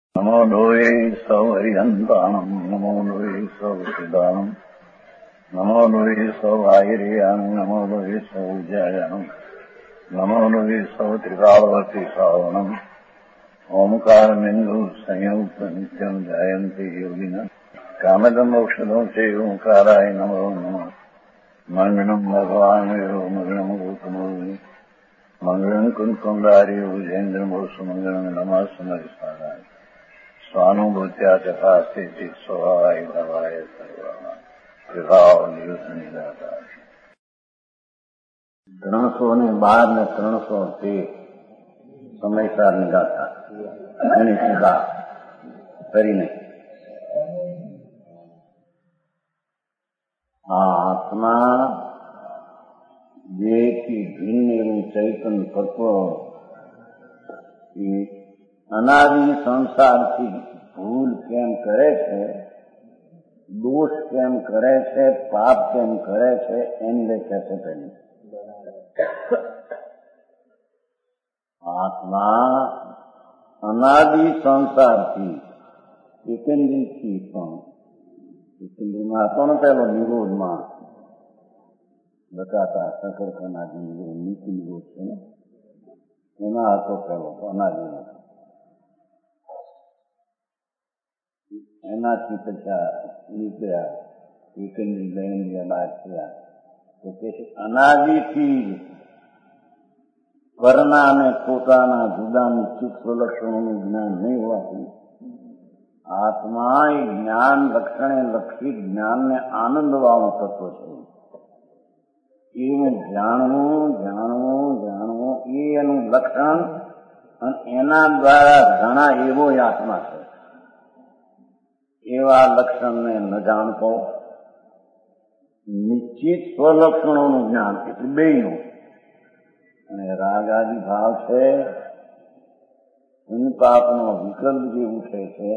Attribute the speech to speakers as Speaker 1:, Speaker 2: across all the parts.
Speaker 1: નમો લોહે સૌ હરિહંતાણમ નમો લોહે સૌ સિદ્ધાણમ નમો લોહે સૌ આયર્યાણમ નમો લોહે સૌ જયાણમ નમો લોહે સૌ ત્રિકાળવતી શ્રાવણમ ઓમકાર બિંદુ સંયુક્ત નિત્યમ જાયંતી યોગિના કામદમોક્ષદો છે ઓંકારાય નમો નમઃ મંગળમ ભગવાન મંગળમ ગૌતમોર્મિ મંગળમ કુંકુંડારી ભુજેન્દ્રમોષ મંગળમ નમઃ સમરિસારાય સ્વાનુભૂત્યા ચકાસ્તે સ્વભાવાય ભવાય સર્વા વિભાવ નિદાતા 312 ને 313 સમયસાર નિદાતા એની ટીકા કરીને આત્મા દેહથી ભિન્ન એવું ચૈતન તત્વ એ અનાદિ સંસારથી ભૂલ કેમ કરે છે, દોષ કેમ કરે છે, પાપ કેમ કરે છે એની વ્યાખ્યા છે પેલી. આત્મા અનાદિ સંસારથી એકંદરીથી પણ એકંદરીમાં હતો ને પેલો નિરોધમાં બતાતા સકરખાનાથી નિરોધ નીતિ નિરોધ છે ને એમાં હતો પેલો અનાદિમાં. એનાથી પછી નીકળ્યા એકંદરી બેન્દ્રિય બાદ થયા તો કે અનાદિથી પરના અને પોતાના જુદાની સૂક્ષ્મ લક્ષણોનું જ્ઞાન નહીં હોવાથી આત્મા એ જ્ઞાન લક્ષણે લક્ષિત જ્ઞાનને આનંદવાળું તત્વ છે. એવું જાણવું જાણવું જાણવું એ એનું લક્ષણ અને એના દ્વારા ઘણા એવો આત્મા છે. એવા લક્ષણને ન જાણતો નિશ્ચિત સ્વલક્ષણોનું જ્ઞાન એટલે બેયનું અને રાગ આદિ ભાવ છે, પાપનો વિકલ્પ જે ઉઠે છે,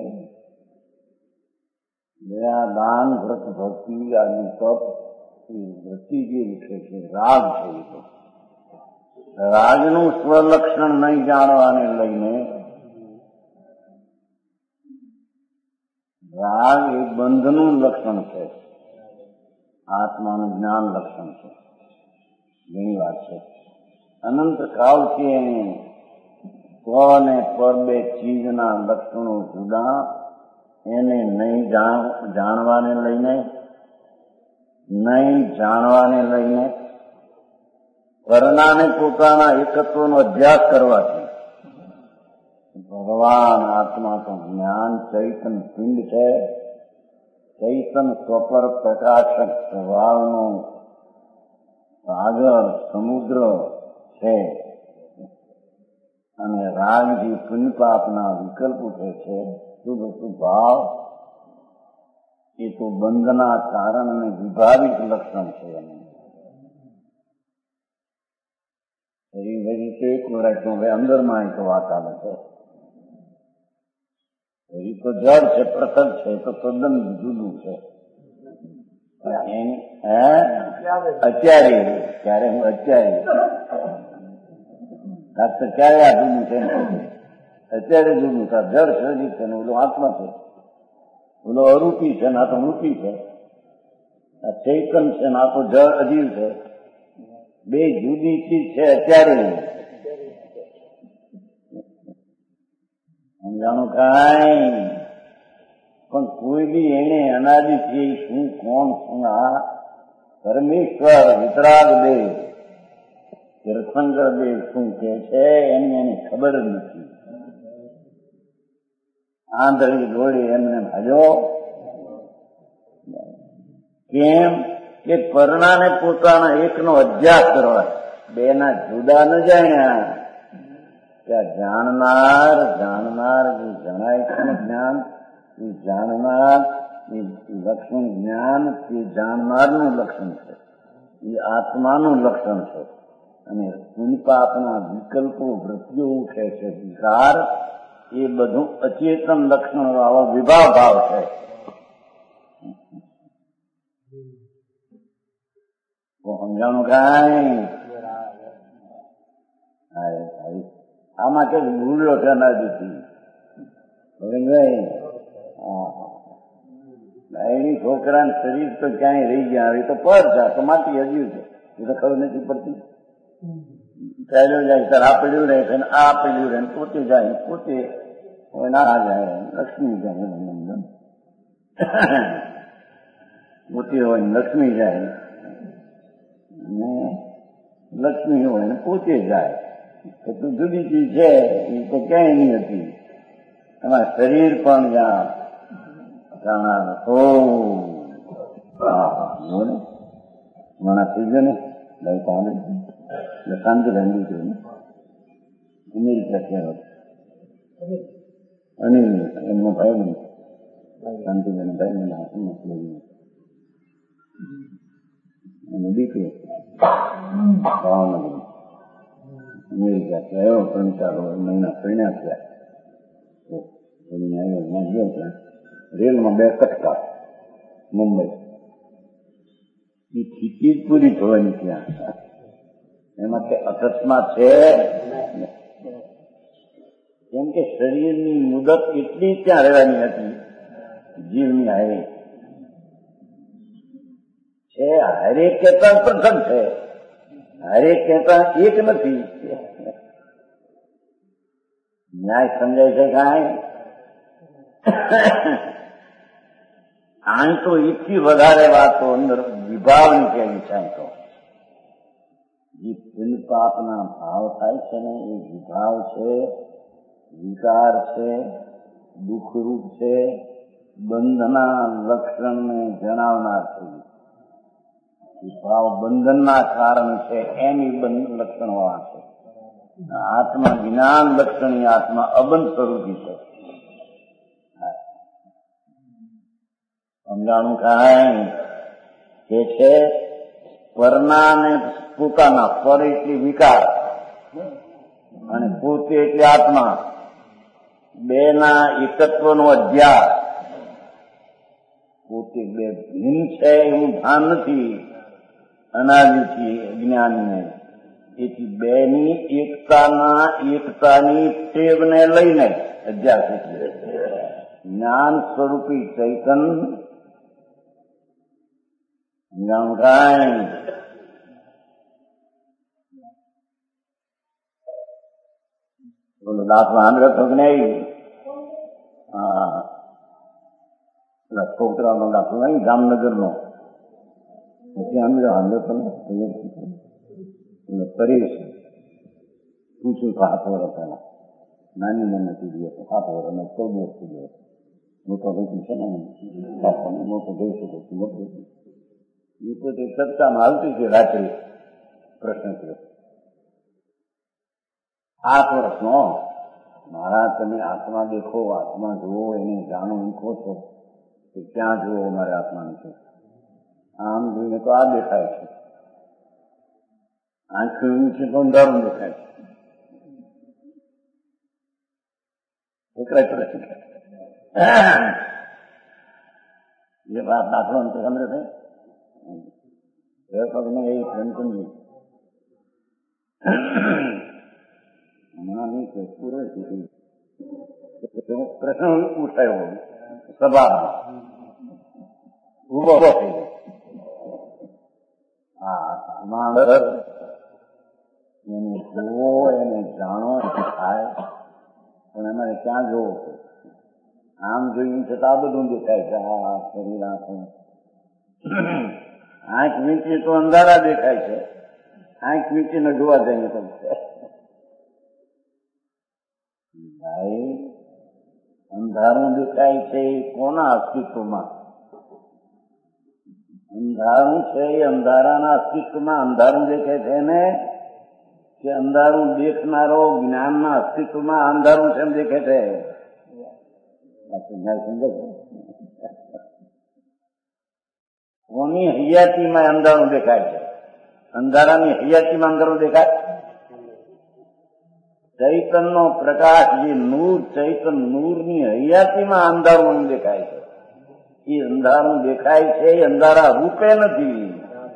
Speaker 1: દયા દાન વ્રત ભક્તિ આદિ તપ એ વૃત્તિ જે ઉઠે છે રાગ છે. એ તો રાગનું સ્વલક્ષણ નહીં જાણવાને લઈને રાગ એ બંધનું લક્ષણ છે, આત્માનું જ્ઞાન લક્ષણ છે. ઘણી વાત છે અનંત કાળથી એને સ્વ અને પર બે ચીજના લક્ષણો જુદા એને નહીં જાણવાને લઈને પરનાને પોતાના એકત્વનો અભ્યાસ કરવાથી ભગવાન આત્મા તો જ્ઞાન ચૈતન પિંડ છે, ચૈતન સ્વપર પ્રકાશક સ્વભાવનો સાગર સમુદ્ર છે અને રાગથી પુણ્યપાપના વિકલ્પ ઉઠે છે શુભ અશુભ ભાવ એ તો બંધના કારણ અને વિભાવિક લક્ષણ છે. હજી તો એક રાખ્યું હવે અંદરમાં તો વાત આવે છે. હજી તો જળ છે, પૃથક છે, તો તદ્દન જુદું છે. અત્યારે ક્યારે હું અત્યારે ક્યારે આ જુદું છે અત્યારે જુદું છે. જળ શરીર છે ને ઓલો આત્મા છે, ઓલો અરૂપી છે ને આ તો રૂપી છે, આ ચૈતન છે ને આ તો જળ અજીવ છે. બે જુદી ચીજ છે અત્યારે. સમજાણું કાંઈ પણ કોઈ બી એને અનાદિથી શું કોણ શું આ પરમેશ્વર વિતરાગ દેવ તીર્થંકર દેવ શું કે છે એની એને ખબર જ નથી. આંધળી દોડી એમને ભજો કેમ કે પરણાને પોતાના એકનો અભ્યાસ કરવા બેના જુદા ન જાણ્યા. ત્યાં જાણનાર જે જણાય છે જ્ઞાન એ જાણનાર એ લક્ષણ જ્ઞાન એ જાણનારનું લક્ષણ છે, એ આત્માનું લક્ષણ છે. અને પુણ્યપાપના વિકલ્પો વૃત્તિઓ ઉઠે છે વિકાર એ બધું અચેતન લક્ષણ વાળો વિભાવ ભાવ છે. સમજાણું કાંઈ આમાં કે ભૂલ્યો છે અનાદિથી ગોવિંદભાઈ, એની છોકરાનું શરીર તો ક્યાંય રહી ગયા, હવે તો પર છે, તો માટી હજ્યું છે, એ તો ખબર નથી પડતી. ચાલ્યો જાય ત્યારે આ પડ્યું રહે છે, આ પડ્યું રહે, પોતે જાય, પોતે ના જાય, લક્ષ્મી જાય, પોતે હોય ને લક્ષ્મી જાય, ને લક્ષ્મી હોય ને પોતે જાય. તો જુદી ચીજ છે એ તો ક્યાંય નહીં હતી. એમાં શરીર પણ જ્યાં જાણા તો ઘણા થઈ ગયો ને ભાઈ પામે એટલે શાંતિ રહેલી છે ને અમેરિકા કહેવાય અને એમનો ભાઈ નહીં શાંતિબેન ભાઈ મને અને દીકરો ભાવનગર અમેરિકા થયો 3-4 મહિના પરિણામ થયા. ગયો ત્યાં રેલમાં 2 કટકા મુંબઈ એ ટિકિટ પૂરી થવાની ત્યાં એમાં કે અકસ્માત છે કેમ કે શરીરની મુદત એટલી ત્યાં રહેવાની હતી જીવની હારે છે. હરેક કહેતા પ્રસંગ છે, હરેક કહેતા એક નથી. ન્યાય સમજાય છે કાંઈ? આમ તો એટલી વધારે વાતો અંદર વિભાવની કહેવી છે. તો જે પુણ્ય પાપના ભાવ થાય છે ને એ વિભાવ છે, વિકાર છે, દુઃખરૂપ છે, બંધના લક્ષણને જણાવનાર છે. વિભાવ બંધનના કારણ છે એની બંધ લક્ષણ વાળા છે. આત્મા જ્ઞાન લક્ષણી આત્મા અબંધ સ્વરૂપી છે. સમજાણું કાંઈ કે છે પરના ને પોતાના, પર એટલે વિકાર અને પોતે એટલે આત્મા, બેના એકત્વનો અધ્યાસ. પોતે બે ભિન્ન છે એવું ભાન નથી અનાદિથી જ્ઞાનને, એથી બેની એકતાની ટેવને લઈને અધ્યાસ એટલે જ્ઞાન સ્વરૂપી ચૈતન કાંઈ બોલો દાખલો આંધ્ર તો નહીં, છોકરાનો દાખલો નહીં જામનગરનો, પછી આંધ્ર તો પરેશ પૂછ્યું કે 7 વર્ષ પહેલા નાની મને કીધી હતો 7 વર્ષ અને 14 વર્ષ સુધી મોટો ભાઈ છે ને મોટો જઈ શકે છે મોટો એ પોતે ચર્ચામાં હાલતી છે. રાત્રે પ્રશ્ન કર્યો 7 વર્ષનો મારા તમે આત્મા દેખો, આત્મા જુઓ, એને જાણો એમ કહો છો કે ક્યાં જુઓ મારે આત્માને છે? આમ જોઈને તો આ દેખાય છે, આંખ છે તો અંધારું દેખાય છે. છોકરા પ્રશ્ન એ વાત દાખલો અંત સમજે છે પગને એ સમજી હમણાં નહીં કે પૂરો પ્રશ્ન ઉઠાયો સભામાં ઉભો થઈ ગયો. એને જુઓ, એને જાણો થાય, પણ એમાં ક્યાં જોવો? આમ જોયું છતાં આ બધું દેખાય છે. આ શરીર આંખ વીંચી તો અંધારા દેખાય છે, આંખ વીંચીને જોવા જઈએ તો ભાઈ અંધારું દેખાય છે એ કોના અસ્તિત્વમાં? અંધારું છે એ અંધારાના અસ્તિત્વમાં અંધારું દેખાય છે ને કે અંધારું દેખનારો જ્ઞાનના અસ્તિત્વમાં અંધારું છે એમ દેખાય છે? સમજાય છે? કોની હૈયાતીમાં અંધારું દેખાય છે? અંધારાની હૈયાતીમાં અંધારું દેખાય? ચૈતનનો પ્રકાશ જે નૂર, ચૈતન નૂરની હૈયાતીમાં અંધારું દેખાય છે. એ અંધારું દેખાય છે એ અંધારા રૂપે નથી.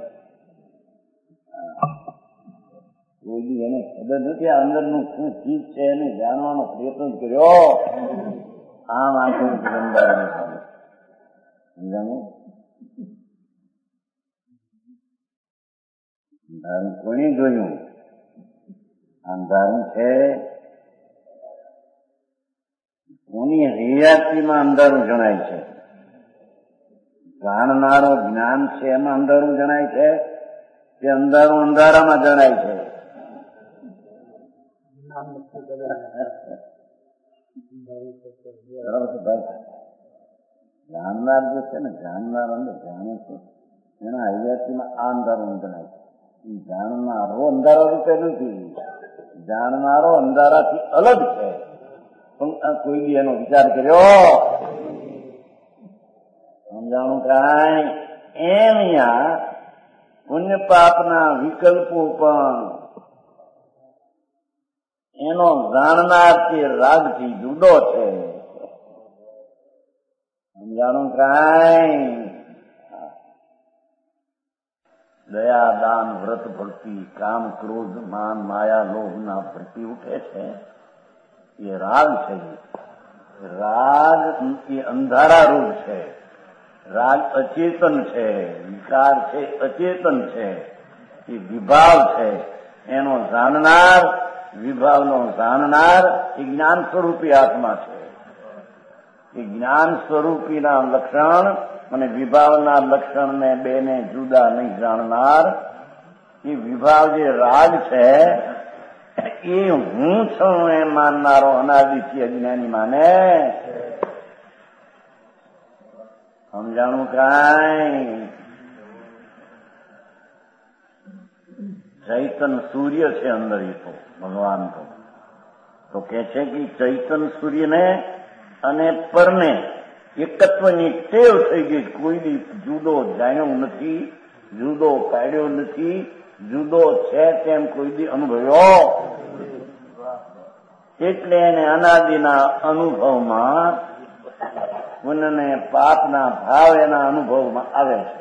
Speaker 1: કોઈ એને ખબર નથી આ અંદરનું શું ચીજ છે એને જાણવાનો પ્રયત્ન કર્યો. આમ આખું અંધારું ચાલે. સમજાણું? અંધારું કોને જોયું? અંધારું છે કોની હૈયાતીમાં અંધારું જણાય છે? જાણનારો જ્ઞાન છે એમાં અંધારું જણાય છે કે અંધારું અંધારામાં જણાય છે? જાણનાર જે છે ને, જાણનાર અંદર જાણે છે એના હૈયાતીમાં આ અંધારું જણાય છે. જાણનારો અંધારા રૂપે નથી, જાણનારો અંધારાથી અલગ છે. પણ કોઈ બી એનો વિચાર કર્યો? સમજાણું કાંઈ? એમ અહીંયા પુણ્ય પાપના વિકલ્પો પણ એનો જાણનારથી રાગથી જુદો છે. સમજાણું કાંઈ? દયા, દાન, વ્રત, ભક્તિ, કામ, ક્રોધ, માન, માયા, લોભના પ્રતિ ઉઠે છે એ રાગ છે. રાગ એ અંધારા રૂપ છે. રાગ અચેતન છે, વિકાર છે અચેતન છે, એ વિભાવ છે. એનો જાણનાર, વિભાવનો જાણનાર એ જ્ઞાન સ્વરૂપી આત્મા છે. એ જ્ઞાન સ્વરૂપીના લક્ષણ અને વિભાવના લક્ષણને બેને જુદા નહીં જાણનાર એ વિભાવ જે રાગ છે એ હું છું એમ માનનારો અનાદિથી અજ્ઞાની માને. સમજાણું કાંઈ? ચૈતન સૂર્ય છે અંદર. એ તો ભગવાન તો કે છે કે ચૈતન સૂર્યને અને પરને એકત્વની ટેવ થઈ ગઈ. કોઈ બી જુદો જાણ્યો નથી, જુદો પાડ્યો નથી, જુદો છે તેમ કોઈ બી અનુભવ્યો. એટલે એને અનાદિના અનુભવમાં પુણ્યને પાપના ભાવ એના અનુભવમાં આવે છે.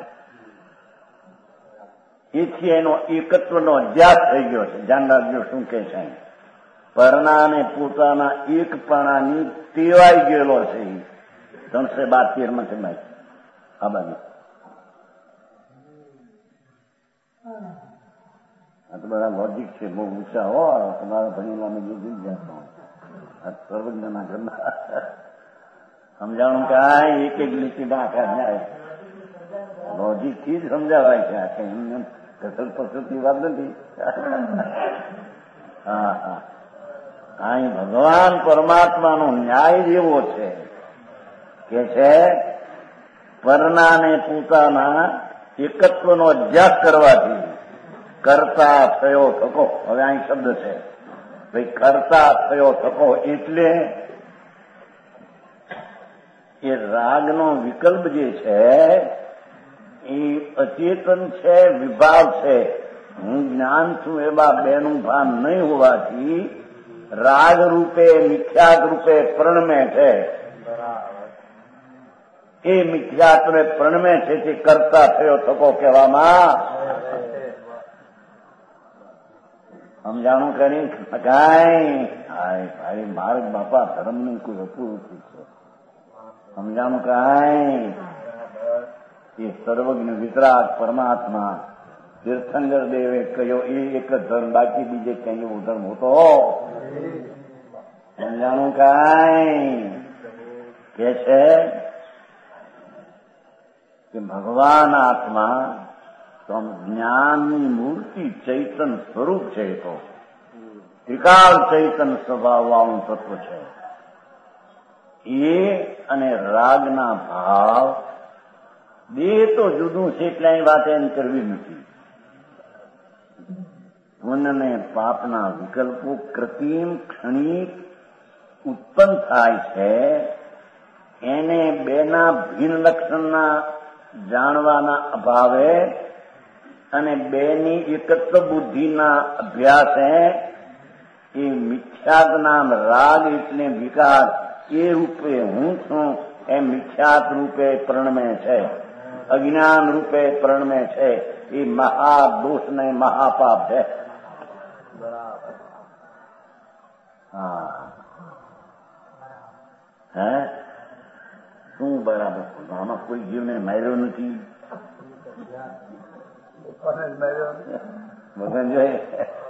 Speaker 1: એથી એનો એકત્વનો અધ્યાસ થઈ ગયો છે. ધ્યાન રાખજો શું કે છે. પરણા અને પોતાના એકપણાની ટેવાઈ ગયેલો છે. 372 માં જમાય આ બાજુ. આ તો બધા લોજિક છે, બહુ ઊંચા હો. તમારા ભણેલા મેં જીતી ગયા આ સર્વજ્ઞના ઘરના. સમજાણું કે આ એક એક લીટીમાં આખા ન્યાય લોજિક થી જ સમજાવાય છે. આખે એમને કસલ પસલની વાત નથી. હા હા, અહીં ભગવાન પરમાત્માનો ન્યાય એવો છે કે છે પરનાને પોતાના એકત્વનો અભ્યાસ કરવાથી કરતા થયો થકો. હવે અહીં શબ્દ છે ભાઈ, કરતા થયો થકો એટલે એ રાગનો વિકલ્પ જે છે એ અચેતન છે, વિભાવ છે. હું જ્ઞાન છું એવા બેનું ભાન નહીં હોવાથી રાગ રૂપે મિથ્યાત રૂપે પ્રણમે છે. એ મિથ્યાત્વે પ્રણમે છે તે કરતા થયો થકો કહેવામાં. સમજાણું કરી કાંઈ? ભાઈ માર્ગ બાપા ધર્મની કોઈ અપૂર્તિ છે. સમજાણું કાંઈ? એ સર્વજ્ઞ વિતરાગ પરમાત્મા તીર્થંકર દેવે કહ્યો એ એક જ ધર્મ, બાકી બીજે ક્યાંય એવો ધર્મ હોતો? સમજાણું કાંઈ? કે છે કે ભગવાન આત્મા તો જ્ઞાનની મૂર્તિ ચૈતન સ્વરૂપ છે. તો ત્રિકાળ ચૈતન સ્વભાવ વાળું તત્વ છે. એ અને રાગના ભાવ બે તો જુદું છે. એટલે અહીં વાત એમ કરવી નથી. પુણ્ય ને પાપના વિકલ્પો કૃત્રિમ ક્ષણિક ઉત્પન્ન થાય છે. એને બેના ભિન્ન લક્ષણના જાણવાના અભાવે અને બેની એકત્વ બુદ્ધિના અભ્યાસે એ મિથ્યાત નામ રાગ એટલે વિકાર એ રૂપે હું છું એ મિથ્યાત રૂપે પ્રણમે છે, અજ્ઞાન રૂપે પ્રણમે છે. એ મહાદોષ ને મહાપાપ છે. હા હે આમાં કોઈ જીવને માર્યો નથી. ભગવાન જોઈએ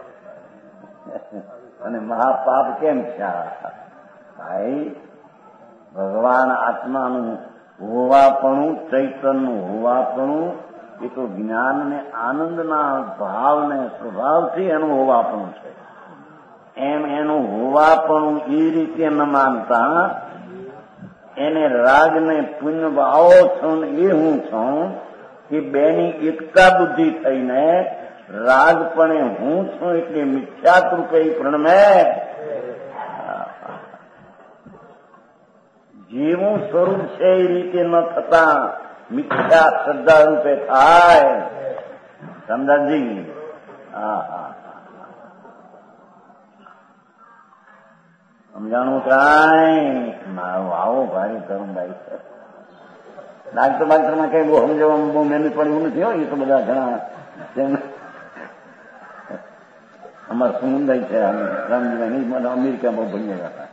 Speaker 1: અને મહાપાપ કેમ થયા? ભાઈ, ભગવાન આત્માનું હોવાપણું, ચૈતનનું હોવાપણું એ તો જ્ઞાન ને આનંદના ભાવને સ્વભાવથી એનું હોવાપણું છે. એમ એનું હોવાપણું એ રીતે ન માનતા એને રાગને પુણ્ય ભાવો છું એ હું છું એ બેની એકતા બુદ્ધિ થઈને રાગપણે હું છું એટલે મિથ્યાત રૂપે પ્રણમે. જેવું સ્વરૂપ છે એ રીતે ન થતા મિથ્યા શ્રદ્ધા રૂપે થાય. સમજાજી? હા હા, સમજાણું કાંઈ? મારું આવો ભારે ધર્મભાઈ છે. ડાક્ટર બાક્ટરમાં કઈ બહુ સમજાવવામાં બહુ મહેનત પડે એવું નથી હોય. એ તો બધા ઘણા અમારા સમુદાય છે રામજીભાઈ અમેરિકામાં બહુ ભણ્યા હતા.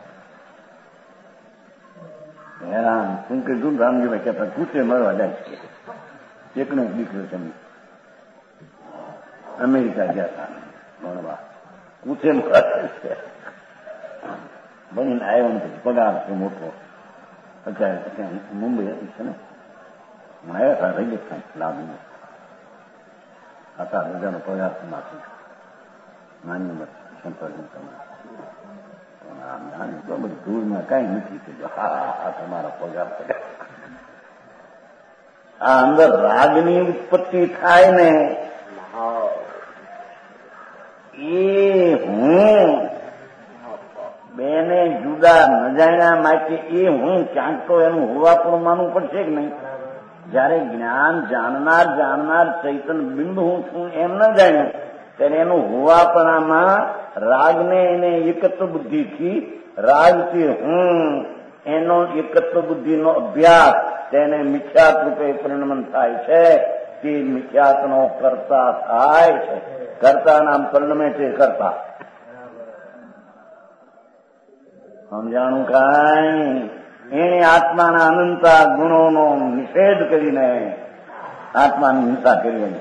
Speaker 1: હેરાન શું કીધું રામજીભાઈ કહેતા કૂચે મળવા જાય છે. એકનો દીકરો છે અમેરિકા ગયા હતા ભણવા, કૂચે મળવા છે. બનીને આવ્યો નથી, પગાર છે મોટો. અત્યારે મુંબઈ હતી છે ને, આવ્યા હતા રાજસ્થાન લાભ 7,000 પગાર માંથી માન્ય સંપર્ક તો બધું દૂરમાં કઈ નથી કીધું. હા તમારા પગાર પગાર. આ અંદર રાગની ઉત્પત્તિ થાય ને એ હું બેને જુદા ન જાણ્યા માટે એ હું ક્યાંક તો એનું હોવા પણ માનવું પડશે કે નહીં? જયારે જ્ઞાન જાણનાર ચૈતન બિંબ હું છું એમ ન જાણ્યું ત્યારે એનું હોવાપણામાં રાગને એને એકત્વ બુદ્ધિથી રાગથી હું એનો એકત્વ બુદ્ધિનો અભ્યાસ તેને મિથ્યાત રૂપે પરિણમન થાય છે. તે મિથ્યાતનો કરતા થાય છે. કરતા નામ પરિણમે છે કરતા. સમજાણું કાંઈ? એને આત્માના અનંતા ગુણોનો નિષેધ કરીને આત્માની હિંસા કરી.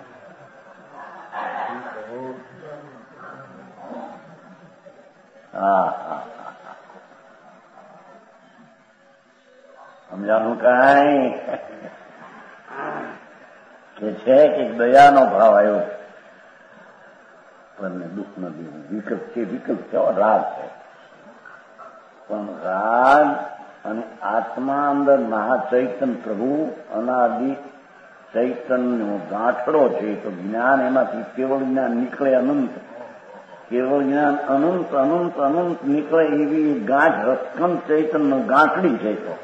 Speaker 1: સમજાણું કાંઈ? કે છે કે દયાનો ભાવ આવ્યો પણ દુઃખ નથી. વિકલ્પ છે, વિકલ્પ છે, રાગ છે. પણ રાગ અને આત્મા અંદર મહાચૈતન પ્રભુ અનાદિ ચૈતનનો ગાંઠડો છે. તો જ્ઞાન એમાંથી કેવળ જ્ઞાન નીકળે અનંત. કેવળ જ્ઞાન અનંત અનંત અનંત નીકળે એવી ગાંઠ રસખંડ ચૈતન્ય ગાંઠડી છે. તો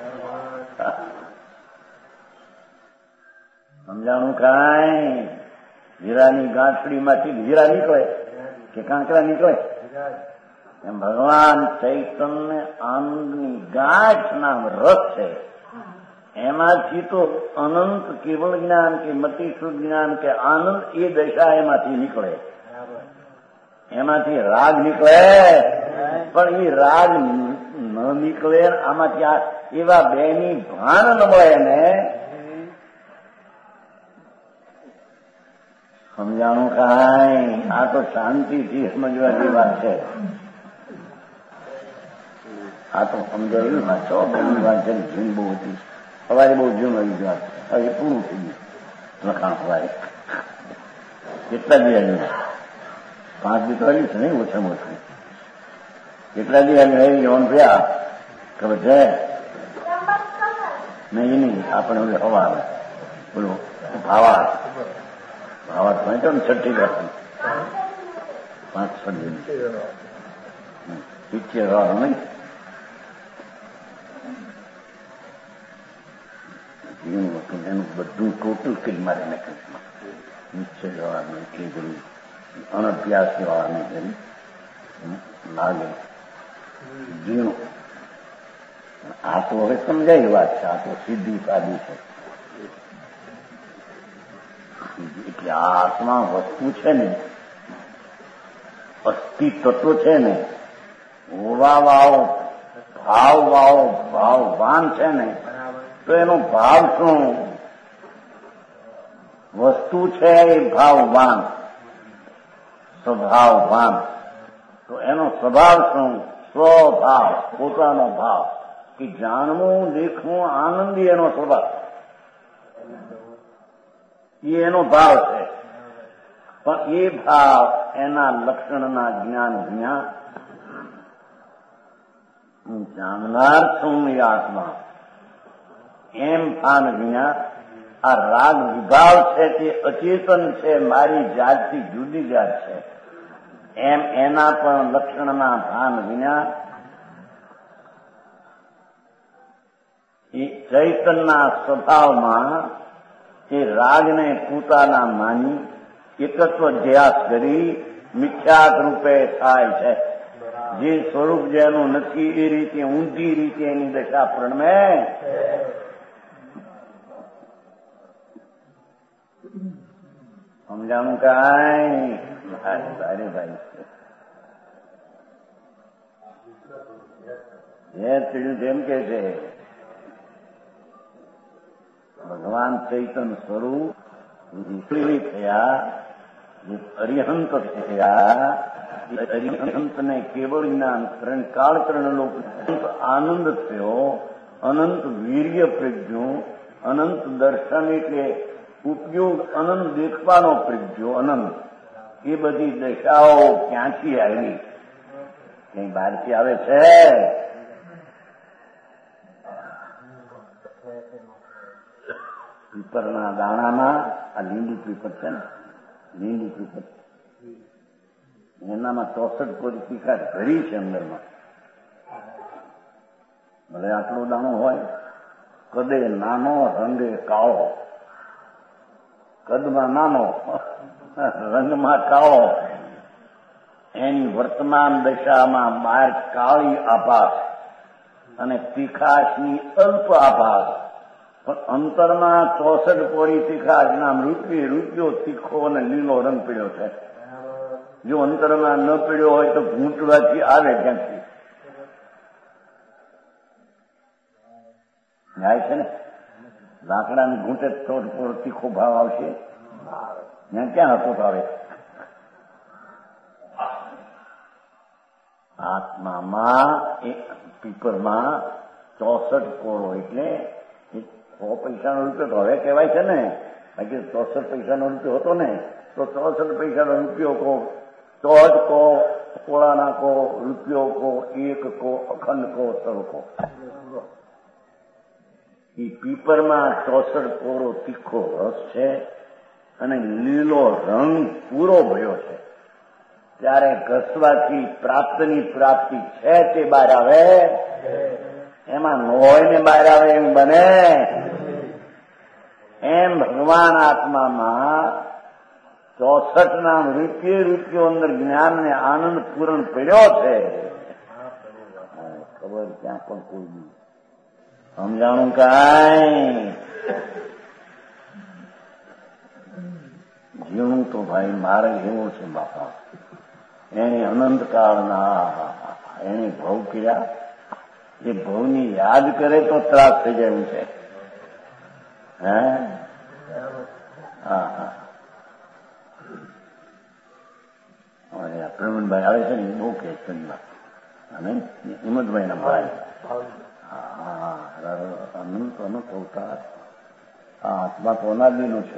Speaker 1: સમજાણું કાંઈ? હીરાની ગાંઠડીમાંથી હીરા નીકળે કે કાંકરા નીકળે? એમ ભગવાન ચૈતન્ય આનંદની ગાંઠ નામ રસ છે. એમાંથી તો અનંત કેવળ જ્ઞાન કે મતિશુદ્ધ જ્ઞાન કે આનંદ એ દશા એમાંથી નીકળે. એમાંથી રાગ નીકળે પણ એ રાગ ન નીકળે. આમાંથી એવા બેની ભાન ન મળે ને. સમજાણું કાંઈ? આ તો શાંતિથી સમજવા જેવી વાત છે. આ તો સમજાયું ના છો. બધી વાત છે જૂન બહુ હતી. સવારે બહુ જૂન આવી વાત. હવે પૂરું થઈ ગયું લખાણ. સવારે કેટલા દી આવ્યું? 5 દી તો આવ્યું છે નહીં ઓછામાં ઓછું. કેટલા દી આવ્યું યોન થયા ખબર છે નહીં? આપણે હવે હવા આવે બોલો ભાવા પહોંચ્યો ને 6 વર્ષ 5-6 દિન 70 વાર નહીં. એનું બધું ટોટલ કરી મારે નાખ્યું. નિશ્ચય જવાનું એટલી બધી અનભ્યાસ જવાની કરી લાગે જીણું. આ તો હવે સમજાય વાત છે. આ તો સીધી સાદી છે. એટલે આ આત્મા વસ્તુ છે ને, અસ્તિત્વ છે ને, હોવા વાળો ભાવ વાળો ભાવવાન છે ને, તો એનો ભાવ શું? વસ્તુ છે એ ભાવવાન, સ્વભાવવાન. તો એનો સ્વભાવ શું? સ્વભાવ, પોતાનો ભાવ. કે જાણવું, દેખવું, આનંદી એનો સ્વભાવ, એ એનો ભાવ છે. પણ એ ભાવ એના લક્ષણના જ્ઞાન વિના હું જાણનાર છું એ આત્મા એમ ભાન વિના આ રાગ વિભાવ છે તે અચેતન છે, મારી જાતથી જુદી જાત છે એમ એના પણ લક્ષણના ભાન વિના એ ચૈતનના સ્વભાવમાં એ રાગને પોતાના માની એકત્વ ધ્યાસ કરી મિથ્યાત રૂપે થાય છે. જે સ્વરૂપ જેનું નથી એ રીતે ઊંધી રીતે એની દશા પ્રણમે. સમજાણું કાંઈ? સારી ભાઈ જે પીડ્યું જેમ કે છે ભગવાન ચૈતન સ્વરૂપ થયા, જે અરિહંત થયા, અરિહંતને કેવળ જ્ઞાન કાળ ત્રણલોક આનંદ થયો, અનંત વીર્ય પ્રજ્ઞો, અનંત દર્શન એટલે ઉપયોગ, અનંત દેખવાનો પ્રજ્ઞો, અનંત. એ બધી દશાઓ ક્યાંથી આવી? કઈ બહારથી આવે છે? પીપરના દાણામાં આ લીંબુ પીપર છે ને, લીંબુ પીપર એનામાં 64 કોરી તીખાટ ભરી છે અંદરમાં. ભલે આટલો દાણો હોય, કદે નાનો, રંગે કાળો. કદમાં નાનો, રંગમાં કાળો. એની વર્તમાન દશામાં બહાર કાળી આભાસ અને તીખાશની અલ્પ આભાસ, પણ અંતરમાં 64 કોરી તીખાશ નામ રૂપિયો તીખો અને લીલો રંગ પીળ્યો છે. જો અંતરમાં ન પીળ્યો હોય તો ઘૂંટવાથી આવે ક્યાંથી? જાય છે ને, લાકડાની ઘૂંટે થોડો તીખો ભાવ આવશે, ત્યાં ક્યાં હતો આવે? આત્મામાં એ પીપરમાં 64 કોરો એટલે 100 પૈસાનો રૂપિયો તો હવે કહેવાય છે ને, બાકી 64 પૈસાનો રૂપિયો હતો ને, તો 64 પૈસાનો રૂપિયો કહો, તો જ કહો, કોળાના કહો, રૂપિયો કહો, એક કહો, અખંડ કહો, સર્વ કહો. એ પીપરમાં 64 કોરો તીખો રસ છે અને લીલો રંગ પૂરો ભર્યો છે. ત્યારે ઘસવાથી પ્રાપ્તની પ્રાપ્તિ છે તે બહાર આવે, એમાં નોય ને બહાર આવે એમ બને. એમ ભગવાન આત્મામાં 64 ના રૂપિયો અંદર જ્ઞાન ને આનંદ પૂરણ પડ્યો છે. ખબર ક્યાં પણ કોઈ નહીં. સમજાણું કાંઈ? જીવનું તો ભાઈ મારે એવો છે બાપા. એને અનંત કાળના એને ભવ કર્યા, એ ભવની યાદ કરે તો ત્રાસ થઈ જાય એવું છે. હે હા હા, પ્રવીણભાઈ આવે છે ને એ બહુ કે અને હિંમતભાઈ ના ભાઈ અનંત અનંત અવતાર. આ આત્મા તો અનાદિનો છે.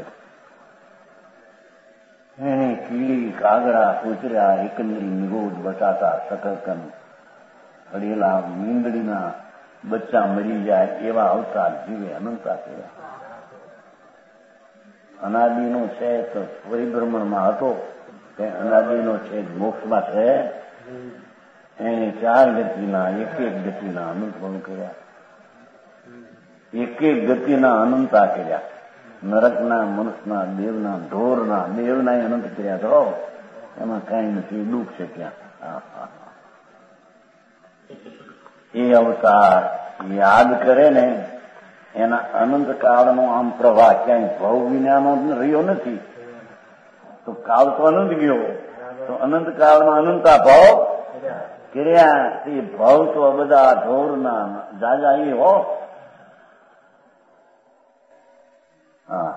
Speaker 1: એને કીડી, કાગડા, કૂતરા, એકંદરી, નિરોધ, બટાટા, શકરકંદ, અડેલા, મીંદડીના બચ્ચા મરી જાય એવા અવતાર જીવે અનંતા થયા. અનાદિનો છે તો પરિભ્રમણમાં હતો, તે અનાદિનો છે મોક્ષમાં છે. એને 4 ગતિના એક ગતિના અનંત પણ કર્યા, એક ગતિના અનંતા કર્યા. નરકના, મનુષ્યના, દેવના, ઢોરના, દેવના અનંત કર્યા. તો એમાં કઈ નથી, દુઃખ છે ત્યાં. એ અવતાર યાદ કરે ને એના અનંત કાળનો આમ પ્રવાહ ક્યાંય ભવ વિનાનો રહ્યો નથી. તો કાળ તો અનંત ગયો, તો અનંત કાળમાં અનંતા ભાવ કર્યા. એ ભાવ તો બધા ઢોરના જાજા એ હો, હા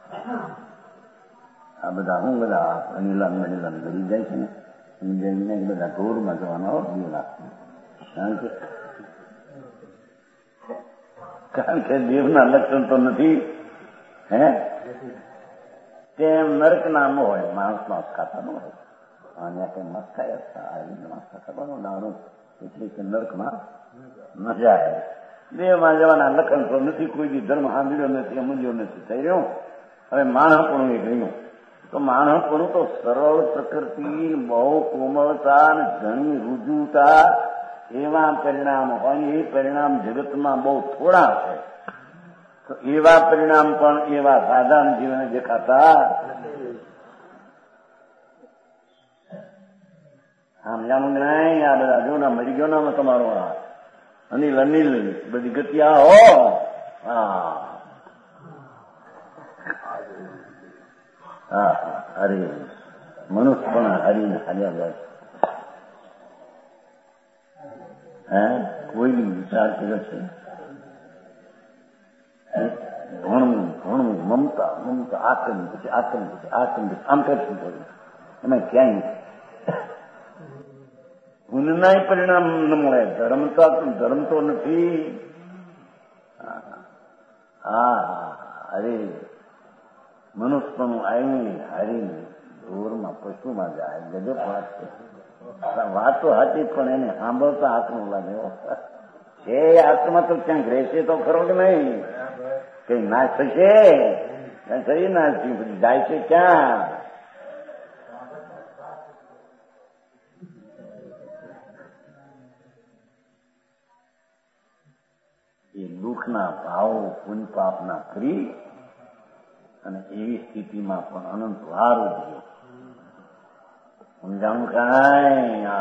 Speaker 1: આ બધા હું બધા અનિલાન ગરી જાય છે ને જઈને બધા ઢોરમાં જવાના દીવના કારણ કે દેવના લક્ષણ તો નથી હે તેમ નરક નામ હોય માણસ માંસ ખાતા ન હોય અને કઈ મસ્ત ખાય માંસ ખાતા દારૂ એટલે કે નરકમાં ન જાય દેવમાં જવાના લક્ષણ તો નથી, કોઈ બી ધર્મ સાંભળ્યો નથી, સમજ્યો નથી, થઈ રહ્યો. હવે માણસપણું એ ગયું તો માણસપણું તો સરળ પ્રકૃતિ, બહુ કોમળતા અને ઘણી રુજુતા એવા પરિણામ હોય. એ પરિણામ જગતમાં બહુ થોડા છે. તો એવા પરિણામ પણ એવા સાધારણ જીવન દેખાતા આમ જાણું નહીં. આ બધા જો ના મરી ગયો ના તમારો અનિલ બધી ગતિ આ હો. હા અરે મનુષ્ય પણ હરીને હાલ્યા જાય. હે કોઈ બી વિચાર કર્યો છે? ભણવું મમતા આક્રમ પછી આમ કરશું થોડું એમાં ક્યાંય પુણ્યના પરિણામ ન મળે. ધર્મ તો નથી. હા અરે મનુષ્યનું આવીને હારીને ઢોરમાં પશુમાં જાય. ગજબ વાત છે. વાત તો હતી પણ એને સાંભળતા આત્મા લાગે છે. આત્મા તો ક્યાંક રહેશે તો ખરો કે નહીં? કઈ નાશ થશે? શરીર નાશ થયું પછી જાય છે ક્યાં? એ દુઃખના ભાવો પુણ્ય પાપના કરી અને એવી સ્થિતિમાં પણ અનંત વાર ઉદ્યો સમજાણું કાંઈ?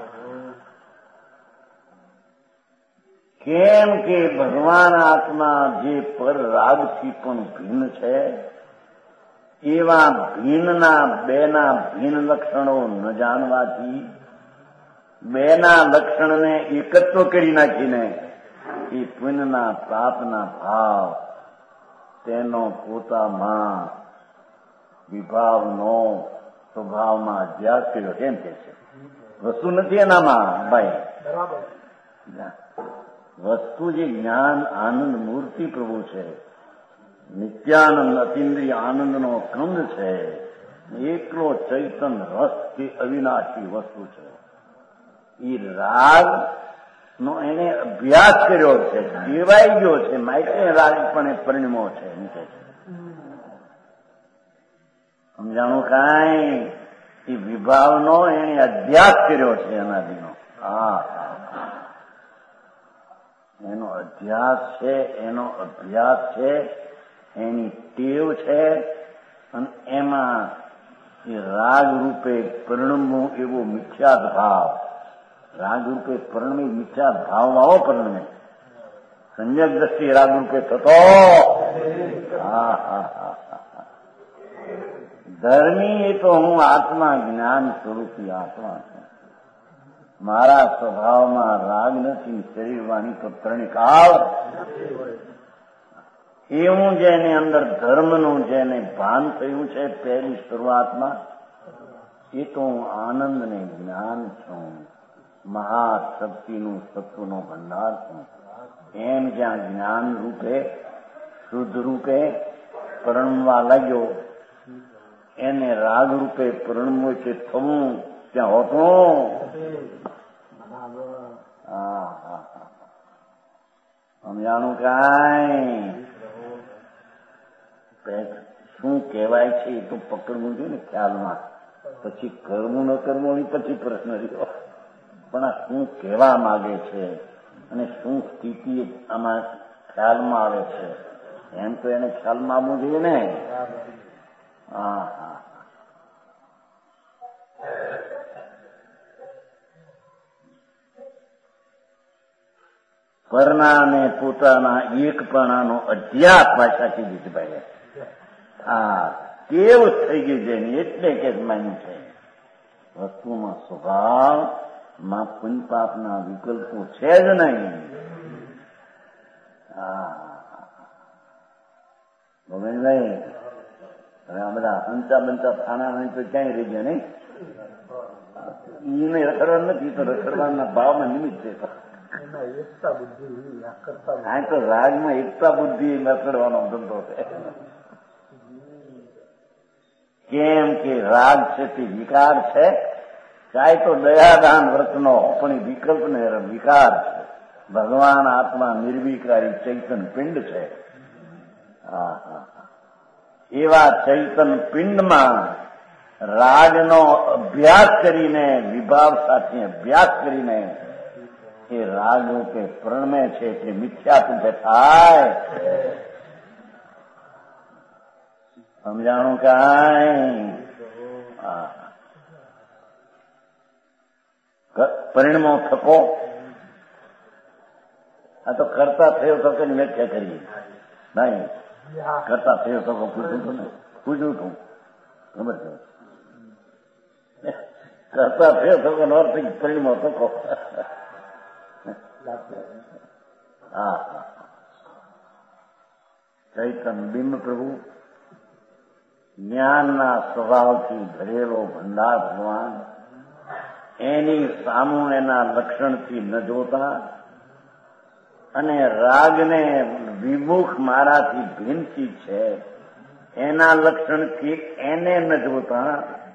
Speaker 1: કેમ કે ભગવાન આત્મા જે પર રાગથી પણ ભિન્ન છે એવા ભિન્નના બેના ભિન્ન લક્ષણો ન જાણવાથી બેના લક્ષણને એકત્વ કરી નાખીને એ પુણ્યના પાપના ભાવ તેનો પોતામાં વિભાવનો સ્વભાવમાં અભ્યાસ કર્યો. કેમ કે છે વસ્તુ નથી એનામાં ભાઈ. વસ્તુ જે જ્ઞાન આનંદ મૂર્તિ પ્રભુ છે, નિત્યાનંદ અતિન્દ્રિય આનંદનો કંદ છે, એકલો ચૈતન રસ કે અવિનાશી વસ્તુ છે. એ રાગ નો એને અભ્યાસ કર્યો છે, દેવાઈ ગયો છે, માટે રાગપણે પરિણમો છે. એમ કે છે સમજાણું કાંઈ? એ વિભાવનો એને અભ્યાસ કર્યો છે અનાદિનો. એનો અભ્યાસ છે, એનો અભ્યાસ છે, એની ટેવ છે અને એમાં એ રાગ રૂપે પરિણમવું એવો મિથ્યાત ભાવ, રાગ રૂપે પરિણમે મિથ્યાત ભાવ વાળો પરિણમે સંયક દ્રષ્ટિ રાગ રૂપે થતો. ધર્મી એ તો હું આત્મા જ્ઞાન સ્વરૂપી આત્મા છું. મારા સ્વભાવમાં રાગ નથી. શરીર વાણી તો ત્રણિકાળ એવું જેને અંદર ધર્મનું જેને ભાન થયું છે પહેલી શરૂઆતમાં એ તો હું આનંદ ને જ્ઞાન છું. મહાશક્તિનું સત્વનો ભંડાર છું. એમ જ્યાં જ્ઞાન રૂપે શુદ્ધ રૂપે પરણવા લાગ્યો એને રાગ રૂપે પરણવું છે થવું ત્યાં હોતું. સમજાણું કાંઈ? શું કહેવાય છે એ તો પકડવું જોઈએ ને ખ્યાલમાં. પછી કરવું ન કરવું એ પછી પ્રશ્ન રહ્યો. પણ આ શું કહેવા માંગે છે અને શું સ્થિતિ આમાં ખ્યાલમાં આવે છે એમ તો એને ખ્યાલમાં આવવું જોઈએ ને. પરના ને પોતાના એકપણાનો અધ્યાસ ભાષા કીધી છે ભાઈ. કેવ થઈ ગઈ છે એટલે કે માન્યું છે વસ્તુમાં સ્વભાવમાં પુણ્ય પાપના વિકલ્પો છે જ નહીં. ગોવિંદભાઈ બનતા બનતા થાણા નહીં તો ક્યાંય રહી ગયા નહીં. એને રખડવા નથી તો રખડવાના ભાવમાં નિમિત્ત છે. હા તો રાગમાં એકતા બુદ્ધિ રખડવાનો ધંધો છે. કેમ કે રાગ છે તે વિકાર છે, ચાહે તો દયાદાન વ્રતનો પણ વિકલ્પ ને વિકાર છે. ભગવાન આત્મા નિર્વિકારી ચૈતન પિંડ છે. એવા ચૈતન પિંડમાં રાગનો અભ્યાસ કરીને, વિભાવ સાથે અભ્યાસ કરીને એ રાગ રૂપે પ્રણમે છે તે મિથ્યા રૂપે થાય. સમજાણું કાંઈ? પરિણમો થકો આ તો કરતા થયો તો કે વ્યાખ્યા કરીએ નહીં. કરતા થયો તો પૂછ્યું તું ને, પૂછ્યું તું ખબર છે. કરતા થયો તો અર્થ પરિણમો થકો. હા, ચૈતન બિંબ પ્રભુ, જ્ઞાનના સ્વભાવથી ભરેલો ભંડાર ભગવાન, એની સામું એના લક્ષણથી ન જોતા અને રાગને વિમુખ મારાથી ભિન્નથી છે એના લક્ષણથી એને ન જોતા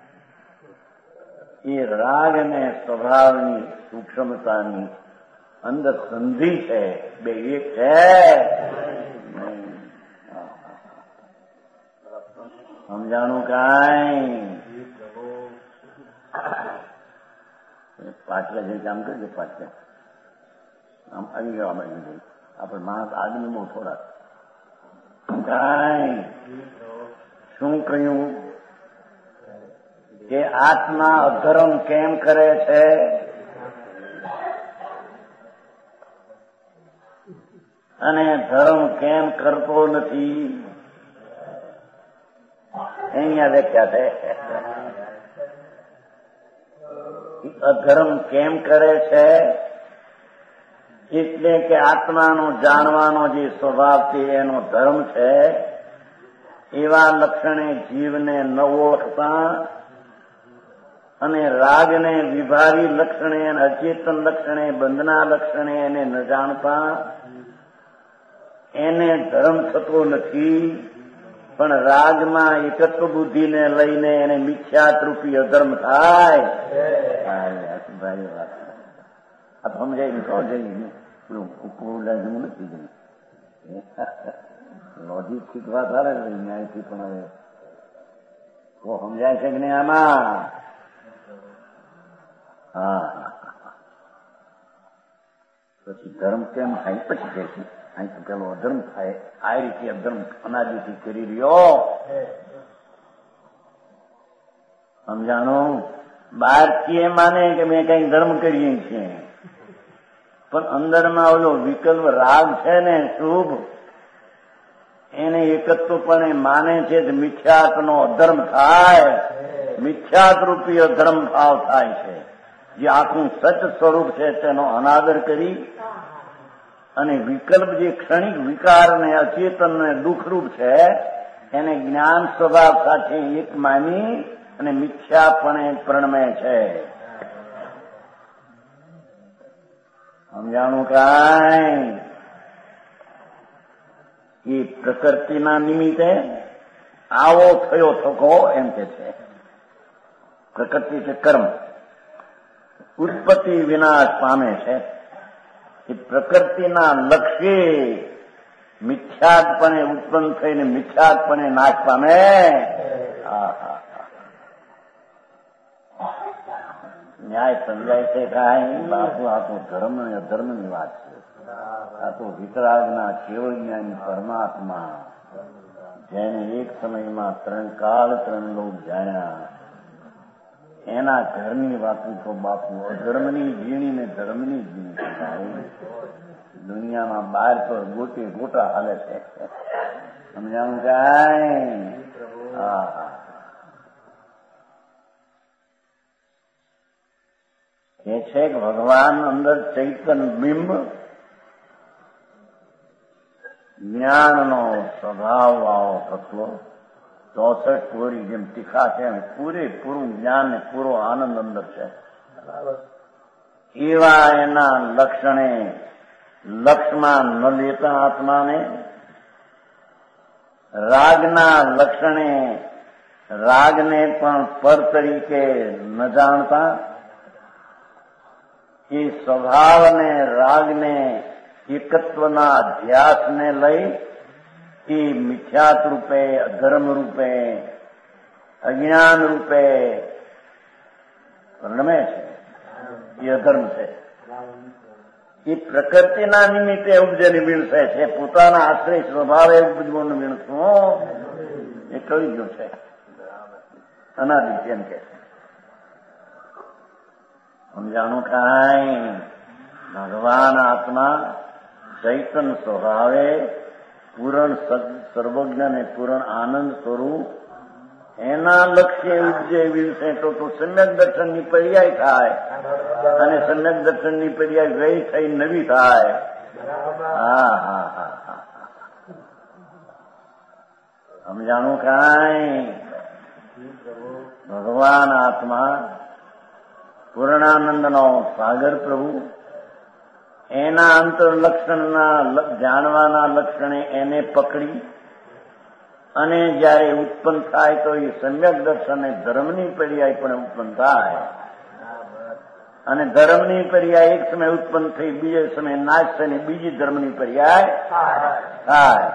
Speaker 1: એ રાગને સ્વભાવની સૂક્ષ્મતાની અંદર સંધિ છે, બે એક છે. સમજાણું કાંઈ? પાછલા જે કામ કરજે, પાછલા આમ આવી ગયો બાજુ આપણે માણસ આદમી બહુ થોડા કાંઈ. શું કહ્યું કે આત્મા અધર્મ કેમ કરે છે? અને ધર્મ કેમ કરતો નથી? અહીંયા વ્યાખ્યા છે. અધર્મ કેમ કરે છે? એટલે કે આત્માનો જાણવાનો જે સ્વભાવ છે એનો ધર્મ છે. એવા લક્ષણે જીવને ન ઓળખતા અને રાગને વિભાવી લક્ષણે, અચેતન લક્ષણે, બંધના લક્ષણે એને ન જાણતા એને ધર્મ થતો નથી. પણ રાગમાં એકત્વ બુદ્ધિને લઈને એને મિથ્યારૂપી અધર્મ થાય. વાત સમજાય ને કહો જઈએ ઉપલાજવું નથી. લોજિક શીખવા થાય ન્યાયથી, પણ હવે તો સમજાય છે કે નહીં આમાં? હા, પછી ધર્મ કેમ થાય પછી કે છે અહીં તો પેલો અધર્મ થાય. આ રીતે અધર્મ અનાદિથી કરી રહ્યો. સમજાણું? બહારથી માને કે મેં કઈ ધર્મ કરીએ છીએ, પણ અંદરમાં ઓલો વિકલ્પ રાગ છે ને શુભ, એને એકત્વપણે માને છે કે મિથ્યાત્વનો અધર્મ થાય. મિથ્યાત રૂપી અધર્મ ભાવ થાય છે. જે આખું સચ સ્વરૂપ છે તેનો અનાદર કરી અને વિકલ્પ જે ક્ષણિક વિકાર ને અચેતન ને દુઃખરૂપ છે એને જ્ઞાન સ્વભાવ સાથે એક માની અને મિથ્યાપણે પ્રણમે છે. સમજાણું કાંઈ? એ પ્રકૃતિના નિમિત્તે આવો થયો થકો એમ કે છે. પ્રકૃતિ છે કર્મ, ઉત્પત્તિ વિનાશ પામે છે. એ પ્રકૃતિના લક્ષ્ય મિથ્યાત્પણે ઉત્પન્ન થઈને મિથ્યાત્પણે નાશ પામે. ન્યાય સમજાય છે કાંઈ? બાપુ આ તો ધર્મ અને અધર્મની વાત છે. આ તો વિતરાગના કેવળ જ્ઞાની પરમાત્મા જેને એક સમયમાં ત્રણ કાળ ત્રણ લોક જાણ્યા એના ઘરની વાતો તો બાપુ અધર્મની ઝીણી ને ધર્મની ઝીણી. દુનિયામાં બહાર તો ગોટે ગોટા હાલે છે. સમજાણું કાંઈ? હા, એ છે કે ભગવાન અંદર ચૈતન બિંબ જ્ઞાનનો સ્વભાવ વાળો તત્વ 64 કોરી જેમ તીખા છે પૂરેપૂરું જ્ઞાન ને પૂરો આનંદ અંદર છે. એવા એના લક્ષણે લક્ષમાં ન લેતા આત્માને, રાગના લક્ષણે રાગને પણ પર તરીકે ન જાણતા, એ સ્વભાવને રાગને એકત્વના અધ્યાસને લઈ એ મિથ્યાત રૂપે, અધર્મ રૂપે, અજ્ઞાન રૂપે પરિણમે છે. એ અધર્મ છે. એ પ્રકૃતિના નિમિત્તે ઉપજેલી વિણસે છે. પોતાના આશ્રય સ્વભાવે ઉપજવાનું વિણસું એ કહી ગયું છે. અનાદિ એમ કે સમજાણું કાંઈ ભગવાન આત્મા ચૈતન સ્વભાવે પૂરણ સર્વજ્ઞ ને પૂરણ આનંદ સ્વરૂપ એના લક્ષ્ય ઉપજે વિશે તો સમ્યક દર્શનની પર્યાય થાય અને સમ્યક દર્શનની પર્યાય ગઈ થઈ નવી થાય. હા હા હા હા સમજાણું કાંઈ ભગવાન આત્મા પૂર્ણાનંદનો સાગર પ્રભુ એના અંતરલક્ષણના જાણવાના લક્ષણે એને પકડી અને જયારે ઉત્પન્ન થાય તો એ સમ્યક દર્શન ધર્મની પર્યાય પણ ઉત્પન્ન થાય અને ધર્મની પર્યાય એક સમય ઉત્પન્ન થઈ બીજે સમય નાશ થઈને બીજી ધર્મની પર્યાય થાય.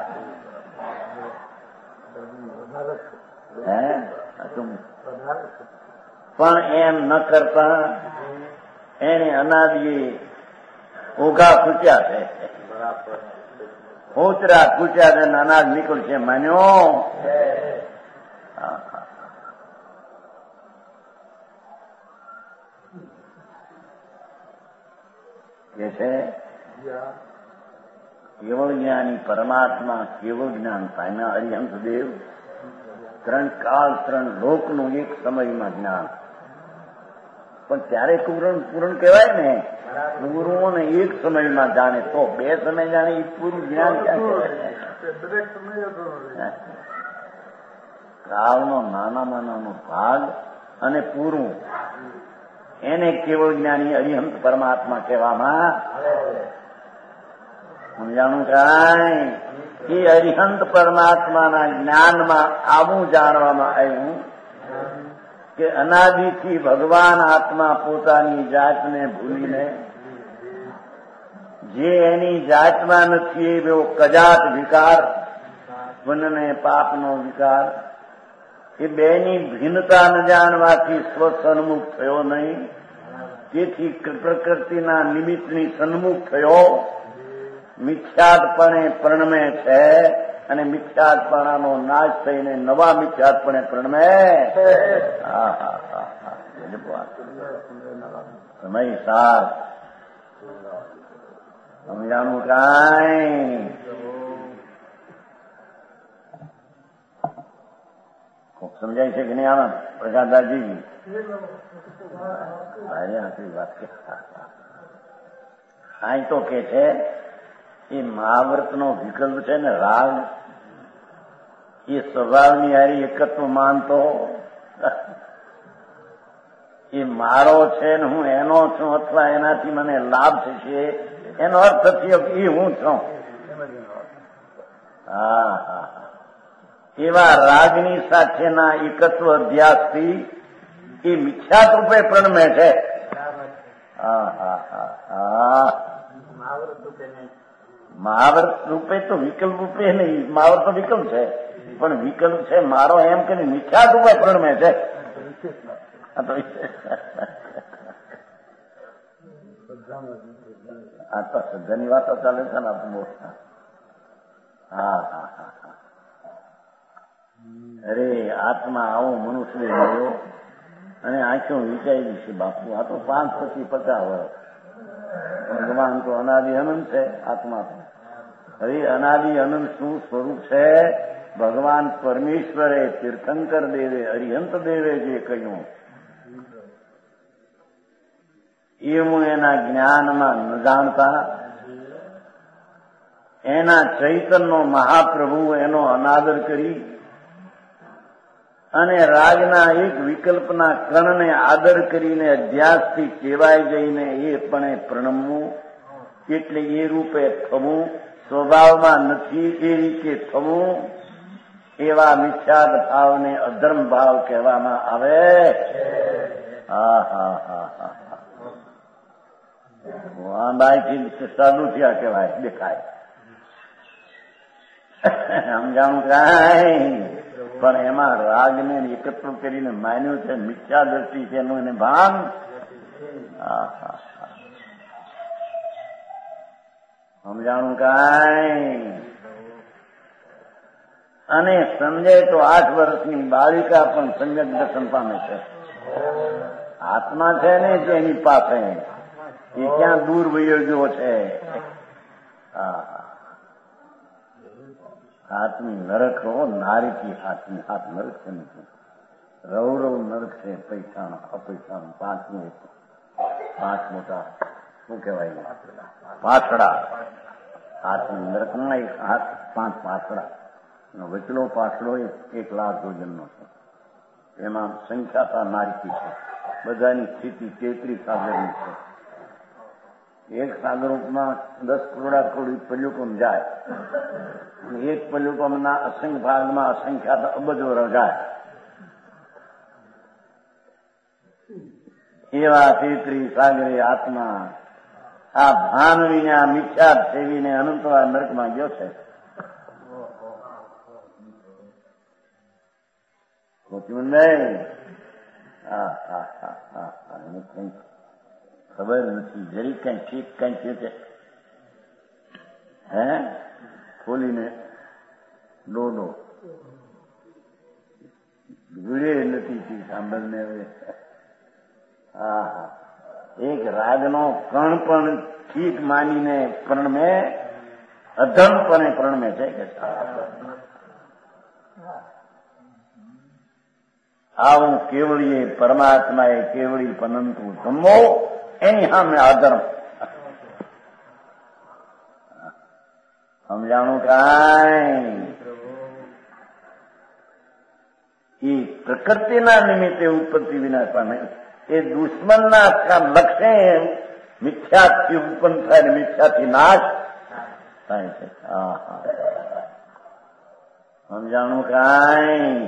Speaker 1: પણ એમ ન કરતા એને અનાદિએ ઓઘા ખૂચ્યા છે, હોચરા ખૂચ્યા છે, અનાજ નીકળશે માન્યો. કે છે કેવળ જ્ઞાની પરમાત્મા કેવળ જ્ઞાન પામ્યા હરિહંસ દેવ. 3 કાળ 3 લોકનું એક સમયમાં જ્ઞાન. પણ ત્યારે પૂરણ કહેવાય ને, ગુરુઓને એક સમયમાં જાણે તો 2 સમય જાણે એ પૂરું જ્ઞાન ક્યાં કહેવાય? કાળનો નાનાનો ભાગ અને પૂરું એને કેવળ જ્ઞાની અરિહંત પરમાત્મા કહેવામાં. સમજાણું કાંઈ? એ અરિહંત પરમાત્માના જ્ઞાનમાં આવું જાણવામાં આવ્યું કે અનાદિથી ભગવાન આત્મા પોતાની જાતને ભૂલીને જે એની જાતમાં નથી એવો કજાત વિકાર, પુણ્ય પાપનો વિકાર, એ બેની ભિન્નતા ન જાણવાથી સ્વસન્મુખ થયો નહીં. તેથી પ્રકૃતિના નિમિત્તની સન્મુખ થયો. મિથ્યાત્પણે પરિણમે છે અને મિથ્યાત્પણાનો નાશ થઈને નવા મિથ્યાત્પણે પરિણમે. સમય સાર સમજાણું કાંઈ? સમજાય છે કે નહીં? આમાં પ્રકાશદાસજી વાત કે અહીં તો કે છે એ મહાવ્રતનો વિકલ્પ છે ને રાગ, એ સ્વભાવની હારી એકત્વ માનતો એ મારો છે ને હું એનો છું અથવા એનાથી મને લાભ થશે એનો અર્થ થયો કે એ હું છું. હા હા એવા રાગની સાથેના એકત્વ અધ્યાસથી એ મિથ્યાત રૂપે પ્રણમે છે. હા હા હા હા મહાવ્રત રૂપે તો વિકલ્પ રૂપે નહીં, મહાવ્રત તો વિકલ્પ છે પણ વિકલ્પ છે મારો એમ કે મિથ્યાત રૂપે પ્રણમે છે. આ તો શ્રદ્ધાની વાતો ચાલે છે ને આપણું. હા હા હા હા અરે આત્મા આવો મનુષ્ય મળ્યો અને આંખો વિચારી છે બાપુ. આ તો 5 પછી 50 વર્ષ. ભગવાન તો અનાદિ અનંત છે, આત્મા તો. હવે અનાદિ અનંત શું સ્વરૂપ છે? ભગવાન પરમેશ્વરે તીર્થંકર દેવે અરિહંત દેવે જે કહ્યું એ હું એના જ્ઞાનમાં ન જાણતા એના ચૈતનનો મહાપ્રભુ એનો અનાદર કરી અને રાગના એક વિકલ્પના કણને આદર કરીને અધ્યાસથી કેવાય જઈને એ પણ પ્રણમવું, એટલે એ રૂપે થવું, સ્વભાવમાં નથી એ રીતે થવું, એવા મિથ્યાદ ભાવને અધર્મ ભાવ કહેવામાં આવે. હા હા હા હા હા બાઈથી સાદું થયા કહેવાય, દેખાય સમજાણું કાંઈ. પણ એમાં રાગને એકત્ર કરીને માન્યું છે મિથ્યા દ્રષ્ટિ છે એનું એને ભાન. સમજાણું કાંઈ. અને સમજે તો 8 વર્ષની બાળિકા પણ સમ્યક દર્શન પામે છે. આત્મા છે ને જે એની પાસે એ ક્યાં દૂર વયો ગયો છે. હાથની નરક હો, નારીથી હાથની હાથ નરક છે નથી. રૌરવ નરક છે, પૈસાણ અપૈસાણ 5 મોટા શું કહેવાય પાછડા. હાથની નરકમાં એક હાથ 5 પાછડા, વચલો પાછળો 1 લાખ જોજનનો છે. એમાં સંખ્યાતા નારીકી છે. બધાની સ્થિતિ 33 સાગરની છે. એક સાગરોમાં 10 કરોડા કરોડ પલ્યુકમ જાય, એક પલ્યુકમના અસંખ્ય ભાગમાં અસંખ્યાત અબજો રજાય. એવા 33 સાગરે આત્મા આ ભાન વિના મિથ્યા સેવીને અનંતવાર નરકમાં ગયો છે. ખબર નથી જરી કઈ ઠીક કઈ છે હે ખોલીને ડોડો ગુરે નથી સાંભળને. હવે એક રાગનો કણ પણ ઠીક માનીને પ્રણમે, અધમપણે પ્રણમે છે કે આવું કેવળીએ પરમાત્માએ કેવળી પનંતુ ધમ્મો એની સામે આધર્મ. સમજાણું કાંઈ. એ પ્રકૃતિના નિમિત્તે ઉત્પત્તિ વિનાશ પામે. એ દુશ્મનના લક્ષે મિથ્યાથી ઉત્પન્ન થાય, મિથ્યાથી નાશ થાય છે. સમજાણું કાંઈ.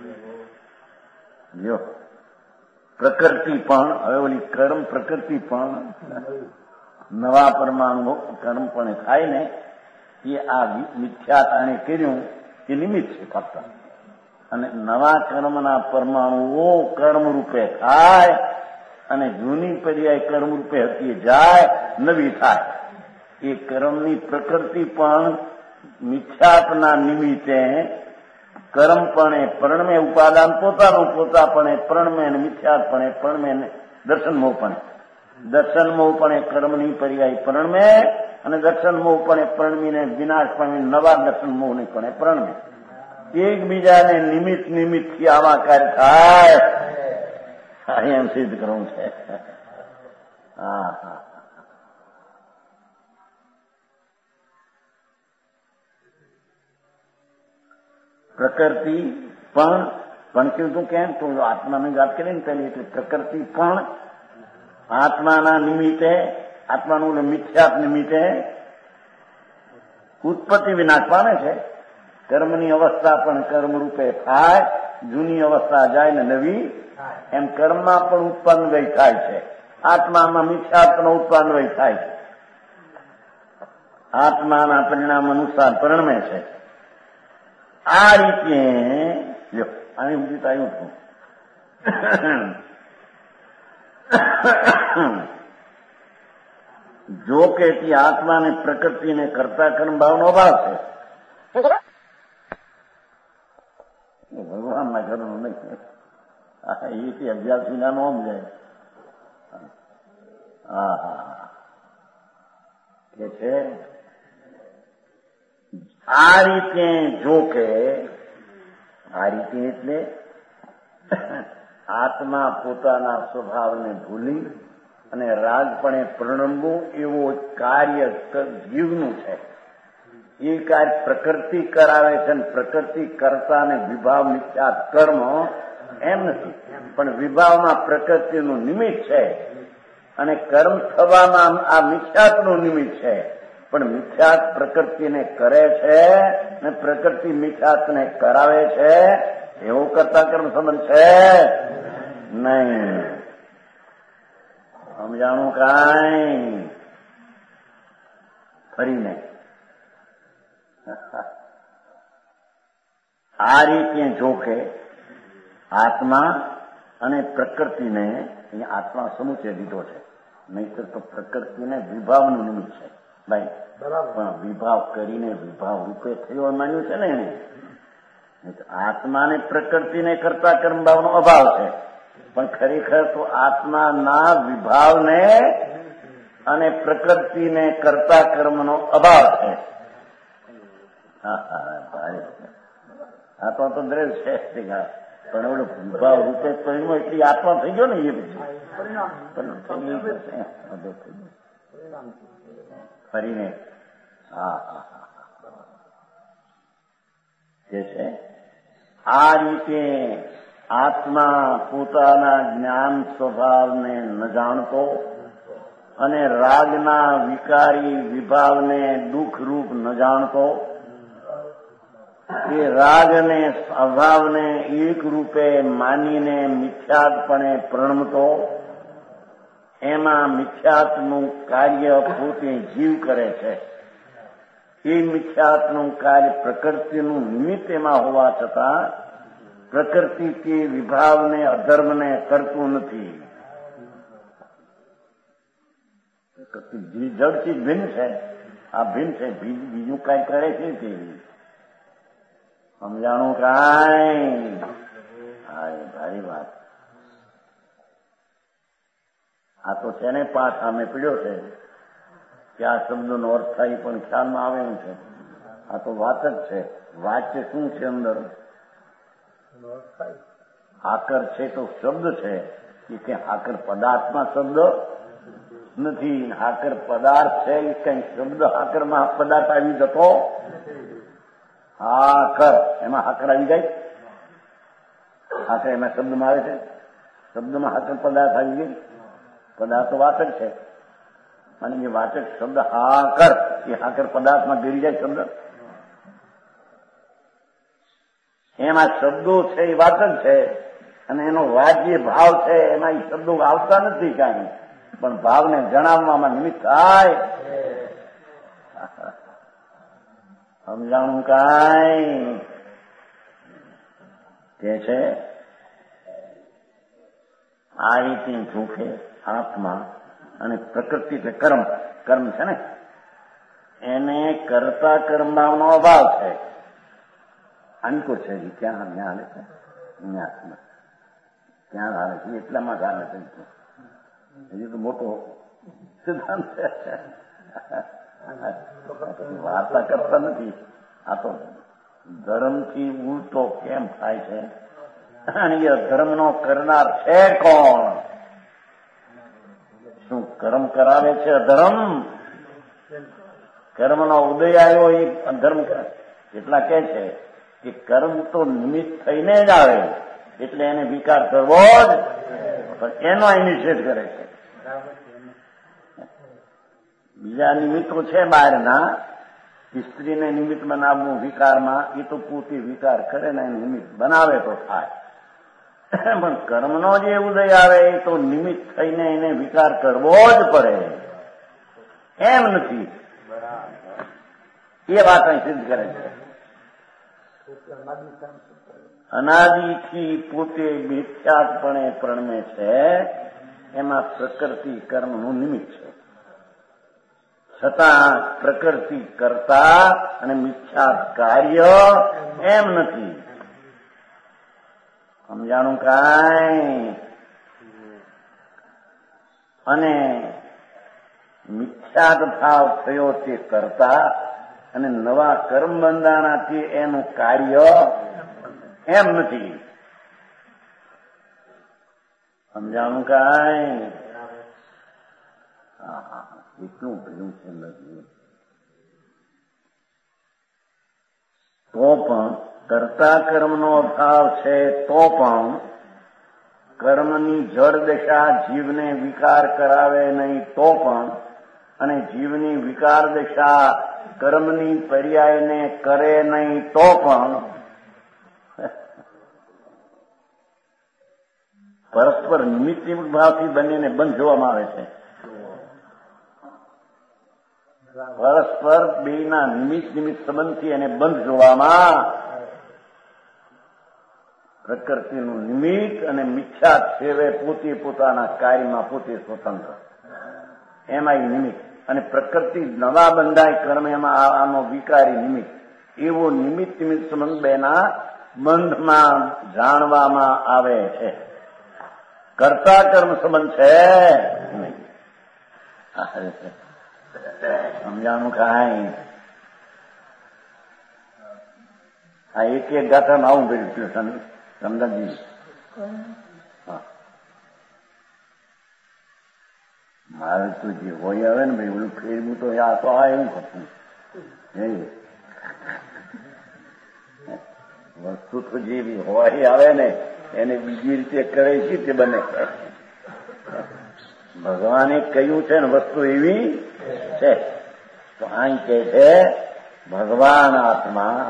Speaker 1: જો પ્રકૃતિ પણ હવે ઓલી કર્મ પ્રકૃતિ પણ નવા પરમાણુ કર્મ પણ થાય ને એ આ મિથ્યાતાને કર્યું એ નિમિત્ત છે ફક્ત. અને નવા કર્મના પરમાણુઓ કર્મ રૂપે થાય અને જૂની પર્યાય કર્મ રૂપે હતી જાય, નવી થાય. એ કર્મની પ્રકૃતિ પણ મિથ્યાતના નિમિત્તે કર્મપણે પ્રણમે, ઉપાદાન પોતાનું પોતાપણે પ્રણમે અને મિથ્યાતપણે પ્રણમે, દર્શનમોહપણે કર્મની પર્યાય પ્રણમે અને દર્શનમોહપણે પ્રણમીને વિનાશ પામી નવા દર્શનમોહની પણ પ્રણમે. એકબીજાને નિમિત્તથી આવા કાર્ય થાય. એમ સિદ્ધ કરવું છે. પ્રકૃતિ પણ કીધું કેમ તો આત્માની વાત કરી ને પેલી, એટલે પ્રકૃતિ પણ આત્માના નિમિત્તે, આત્માનું મિથ્યાત નિમિત્તે ઉત્પત્તિ વિનાશ પામે છે. કર્મની અવસ્થા પણ કર્મ રૂપે થાય, જૂની અવસ્થા જાય ને નવી. એમ કર્મમાં પણ ઉત્પન્ન વય થાય છે, આત્મામાં મિથ્યાત્મનો ઉત્પન્ન વય થાય છે. આત્માના પરિણામ અનુસાર પરિણમે છે. આ રીતે જો આની સુધી આવ્યું છું. જો કે આત્માને પ્રકૃતિને કરતા કર્મ ભાવનો અભાવ છે. ભગવાનના કર્મ નથી. એ અભ્યાસ વિના નો સમજાય. કે છે આ રીતે જો કે આ રીતે એટલે આત્મા પોતાના સ્વભાવને ભૂલી અને રાગપણે પ્રણમવું એવો કાર્ય જીવનું છે. એ કાર્ય પ્રકૃતિ કરાવે છે અને પ્રકૃતિ કરતા ને વિભાવ મિથ્યા કર્મ એમ નથી, પણ વિભાવમાં પ્રકૃતિનું નિમિત્ત છે અને કર્મ થવામાં આ મિથ્યાત્વનું નિમિત્ત છે. પણ મિથ્યાત પ્રકૃતિને કરે છે ને પ્રકૃતિ મિથ્યાતને કરાવે છે, એવું કરતા કર્મ સંબંધ છે નહીં. સમજાણું કાંઈ? ફરીને આ રીતે જોકે આત્મા અને પ્રકૃતિને અહીંયા આત્મા સમુચય લીધો છે, નહીતર તો પ્રકૃતિને વિભાવનું નિમિત્ત છે ભાઈ. પણ વિભાવ કરીને વિભાવ રૂપે થયો માન્યું છે ને એને. આત્માને પ્રકૃતિને કરતા કર્મભાવનો અભાવ છે, પણ ખરેખર તો આત્માના વિભાવને અને પ્રકૃતિને કરતા કર્મનો અભાવ છે. આત્મા તો દરેક છે, પણ એવડો વિભાવ રૂપે કર્યો એટલી આત્મા થઈ ગયો ને એ પછી ફરીને જે છે આ રીતે આત્મા પોતાના જ્ઞાન સ્વભાવને ન જાણતો અને રાગના વિકારી વિભાવને દુઃખરૂપ ન જાણતો, એ રાગને સ્વભાવને એક રૂપે માનીને મિથ્યાત્પણે પ્રણમતો, એમાં મિથ્યાત્વનું કાર્ય પોતે જીવ કરે છે. એ મિથ્યાત્વનું કાર્ય પ્રકૃતિનું નિમિત્ત એમાં હોવા છતાં પ્રકૃતિ તે વિભાવને અધર્મને કરતું નથી. જડથી ભિન્ન છે, આ ભિન્ન છે, બીજું કઈ કરે છે તે. સમજાણું કાંઈ? હા, એ ભારી વાત. આ તો છે ને પાઠ અમે પીડ્યો છે કે આ શબ્દનો અર્થ થાય પણ ખ્યાલમાં આવે એમ છે. આ તો વાત જ છે. વાચ્ય શું છે અંદર? આકર છે તો શબ્દ છે, એ કઈ આકર પદાર્થમાં શબ્દ નથી. આકર પદાર્થ છે એ કઈ શબ્દ આકરમાં પદાર્થ આવી જતો. આકર એમાં આકર આવી જાય. આકર એમાં શબ્દમાં આવે છે. શબ્દમાં આકર પદાર્થ આવી જાય. પદાર્થ વાચક છે અને એ વાચક શબ્દ આકર, એ આકર પદાર્થમાં ગીરી જાય શબ્દ. એમાં શબ્દો છે એ વાચક છે અને એનો વાજ્ય ભાવ છે એમાં એ શબ્દો આવતા નથી કાંઈ, પણ ભાવને જણાવવામાં નિમિત્ત થાય. સમજાણું કાંઈ? કે છે આ રીતે જોખે આત્મા અને પ્રકૃતિ એટલે કર્મ, કર્મ છે ને, એને કરતા કર્મભાવનો અભાવ છે. આંકો છે ક્યાં હાલે છે? ક્યાં હાલે છે? એટલામાં જ હાલે છે. હજી તો મોટો સિદ્ધાંત છે, વાર્તા કરતા નથી. આ તો ધર્મથી ઉલટો કેમ થાય છે? અને એ ધર્મનો કરનાર છે કોણ? શું કર્મ કરાવે છે અધર્મ? કર્મનો ઉદય આવ્યો એ અધર્મ કરે. એટલા કે છે કે કર્મ તો નિમિત્ત થઈને જ આવે, એટલે એને વિકાર કરવો જ, પણ એનો નિષેધ કરે છે. બીજા નિમિત્તો છે બહારના, સ્ત્રીને નિમિત્ત બનાવવું વિકારમાં, એ તો પોતે વિકાર કરે ને એને નિમિત્ત બનાવે તો થાય. પણ કર્મનો જે ઉદય આવે એ તો નિમિત્ત થઈને એને વિકાર કરવો જ પડે, એમ નથી. એ વાત અહીં સિદ્ધ કરે છે. અનાદિથી પોતે મિથ્યાત્પણે પ્રણમે છે, એમાં પ્રકૃતિ કર્મનું નિમિત્ત છે. છતાં પ્રકૃતિ કરતા અને મિથ્યા કાર્ય એમ નથી. સમજાણું કાંઈ? અને મિથ્યાત ભાવ થયો તે કરતા અને નવા કર્મ બંધાણાથી એનું કાર્ય એમ નથી. સમજાણું કાંઈ? એટલું ભર્યું છે નથી. તો પણ કરતા કર્મનો અભાવ છે તો પણ કર્મની જળ દશા જીવને વિકાર કરાવે નહીં તો પણ અને જીવની વિકાર દશા કર્મની પર્યાયને કરે નહીં તો પણ પરસ્પર નિમિત્ત ભાવથી બંનેને બંધ જોવામાં આવે છે. પરસ્પર બેના નિમિત્ત સંબંધથી એને બંધ જોવામાં પ્રકૃતિનું નિમિત્ત અને મિથ્યા સેવે પોતે પોતાના કાર્યમાં પોતે સ્વતંત્ર એમાં નિમિત્ત અને પ્રકૃતિ નવા બંધાય કર્મ એમાં આનો વિકારી નિમિત્ત એવો નિમિત્ત સંબંધ બેના બંધમાં જાણવામાં આવે છે. કરતા કર્મ સંબંધ છે સમજાણું કાંઈ આ એક ગાથામાં આવું કર્યું સમજાજી મારે તો જે હોય આવે ને ભાઈ ઓલું ફેરવું તો આ તો આ એવું કરતું વસ્તુ તો જેવી હોય આવે ને એને બીજી રીતે કરે છે તે બને. ભગવાને કહ્યું છે ને વસ્તુ એવી છે તો અહીં કે છે ભગવાન આત્મા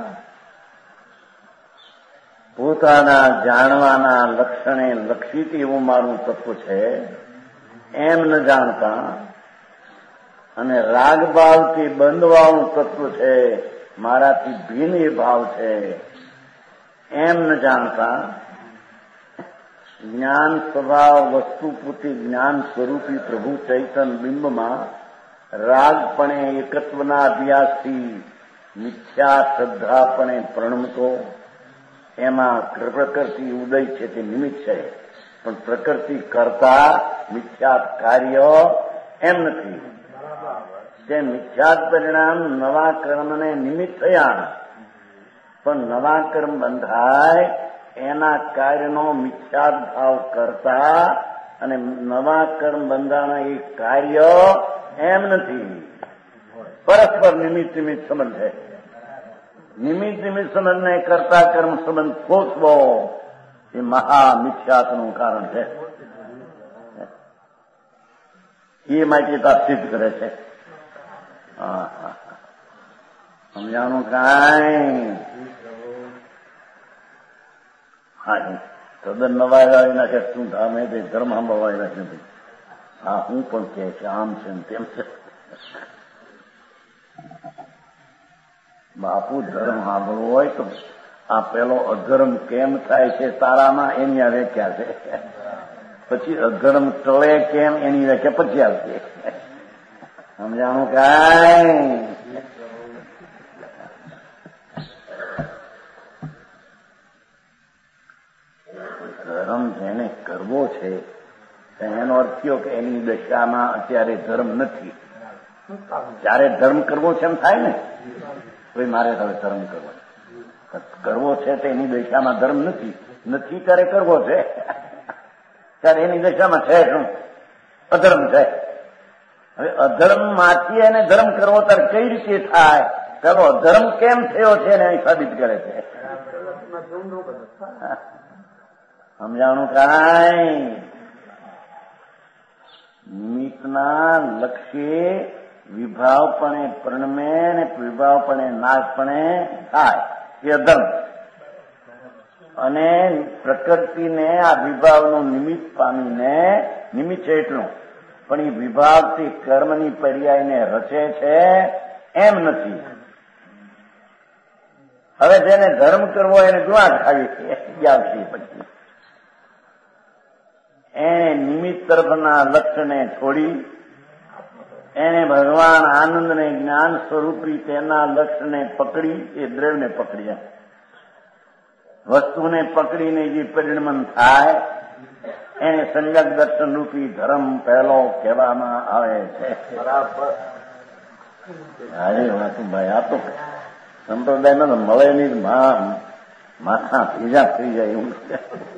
Speaker 1: પોતાના જાણવાના લક્ષણે લક્ષિત એવું મારું તત્વ છે એમ ન જાણતા અને રાગ ભાવથી બંધવાળું તત્વ છે મારાથી ભિન્ન એ ભાવ છે એમ ન જાણતા જ્ઞાન સ્વભાવ વસ્તુ પૂરતી જ્ઞાન સ્વરૂપી પ્રભુ ચૈતન બિંબમાં રાગપણે એકત્વના અભ્યાસથી મિથ્યા શ્રદ્ધાપણે પ્રણમતો એમાં પ્રકૃતિ ઉદય છે તે નિમિત્ત છે પણ પ્રકૃતિ કરતા મિથ્યાત કાર્ય એમ નથી. તે મિથ્યાત પરિણામ નવા કર્મને નિમિત્ત થયા પણ નવા કર્મ બંધાય એના કાર્યનો મિથ્યાત ભાવ કરતા અને નવા કર્મ બંધાના એ કાર્ય એમ નથી. પરસ્પર નિમિત્ત સંબંધ છે. નિમિત્ત સંબંધને કરતા કર્મ સંબંધ ખોસવો એ મહા મિથ્યાતનું કારણ છે. એ માટે સિદ્ધ કરે છે. સમજાણું કાંઈ હા તદ્દન નવાયેલા નાખે શું ધામે તે ધર્મ સાંભળવાયેલા છે ભાઈ હા હું પણ કે છે આમ છે તેમ છે. બાપુ ધર્મ સાંભળવો હોય તો આ પેલો અધર્મ કેમ થાય છે તારામાં એની આ વ્યાખ્યા છે. પછી અધર્મ ટળે કેમ એની વ્યાખ્યા પછી આવશે. સમજાણું કાંઈ ધર્મ જેને કરવો છે એનો અર્થ થયો કે એની દશામાં અત્યારે ધર્મ નથી. જ્યારે ધર્મ કરવો છે એમ થાય ને ભાઈ મારે હવે ધર્મ કરવો છે તો એની દશામાં ધર્મ નથી ત્યારે કરવો છે ત્યારે એની દશામાં છે શું અધર્મ છે. હવે અધર્મમાંથી એને ધર્મ કરવો ત્યારે કઈ રીતે થાય ચાલો અધર્મ કેમ થયો છે એને સાબિત કરે છે. સમજાણું કાંઈ નિમિત્તના લક્ષ્ય વિભાવપણે પ્રણમે ને વિભાવપણે નાશપણે થાય એ અધર્મ અને પ્રકૃતિને આ વિભાવનું નિમિત્ત પામીને નિમિત્ત છે એટલું પણ એ વિભાવથી કર્મની પર્યાયને રચે છે એમ નથી. હવે જેને ધર્મ કરવો એને ગુઆ ખાવી આવશે પછી એને નિમિત્ત તરફના લક્ષ્યને છોડી એને ભગવાન આનંદને જ્ઞાન સ્વરૂપી તેના લક્ષ્યને પકડી એ દ્રવ્યને પકડી વસ્તુને પકડીને જે પરિણમન થાય એને સંજ્ઞક દર્શન રૂપી ધર્મ પહેલો કહેવામાં આવે છે. બરાબર ભાઈ આ તો સંપ્રદાયમાં મળે નહીં માથા ભેજા થઈ જાય એવું છે.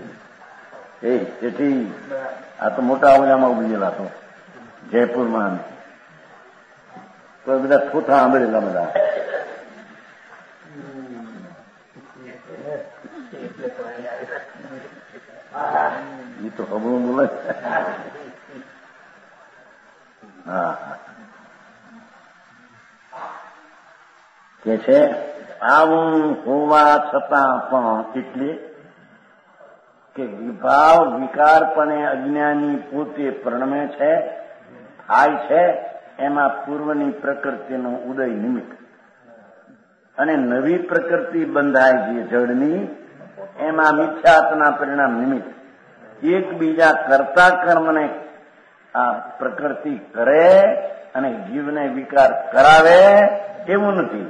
Speaker 1: તેથી આ તો મોટા ઓલામાં ઉભી ગયેલા તો જયપુરમાં તો બધા થોથા સાંભળેલા બધા એ તો હબળું બોલે. હા કે છે આવું હોવા છતાં પણ એટલે કે વિભાવ વિકારપણે અજ્ઞાની પોતે પ્રણમે છે, થાય છે, એમાં પૂર્વની પ્રકૃતિનો ઉદય નિમિત્ત અને નવી પ્રકૃતિ બંધાય છે જળની, એમાં મિથ્યાત્વના પરિણામ નિમિત્ત એકબીજા કરતા કર્મને આ પ્રકૃતિ કરે અને જીવને વિકાર કરાવે એવું નથી.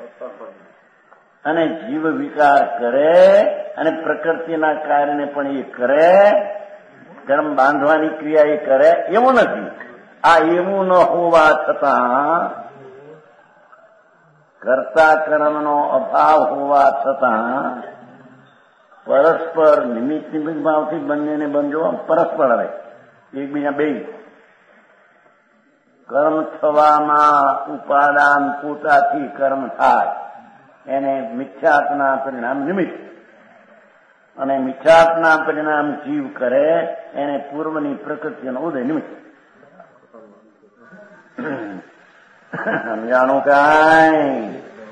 Speaker 1: અને જીવ વિકાર કરે અને પ્રકૃતિના કાર્યને પણ એ કરે, કર્મ બાંધવાની ક્રિયા એ કરે એવું નથી. આ એવું ન હોવા છતાં, કરતા કર્મનો અભાવ હોવા છતાં પરસ્પર નિમિત્ત નિમિત્ત ભાવથી બંનેને બંધો પરસ્પર આવે એકબીજા બે. કર્મ થવામાં ઉપાદાન પોતાથી કર્મ થાય એને મિથ્યાત્વના પરિણામ નિમિત્ત, અને મિથ્યાત્વના પરિણામ જીવ કરે એને પૂર્વની પ્રકૃતિનો ઉદય નિમિત્ત. સમજાણું કાંઈ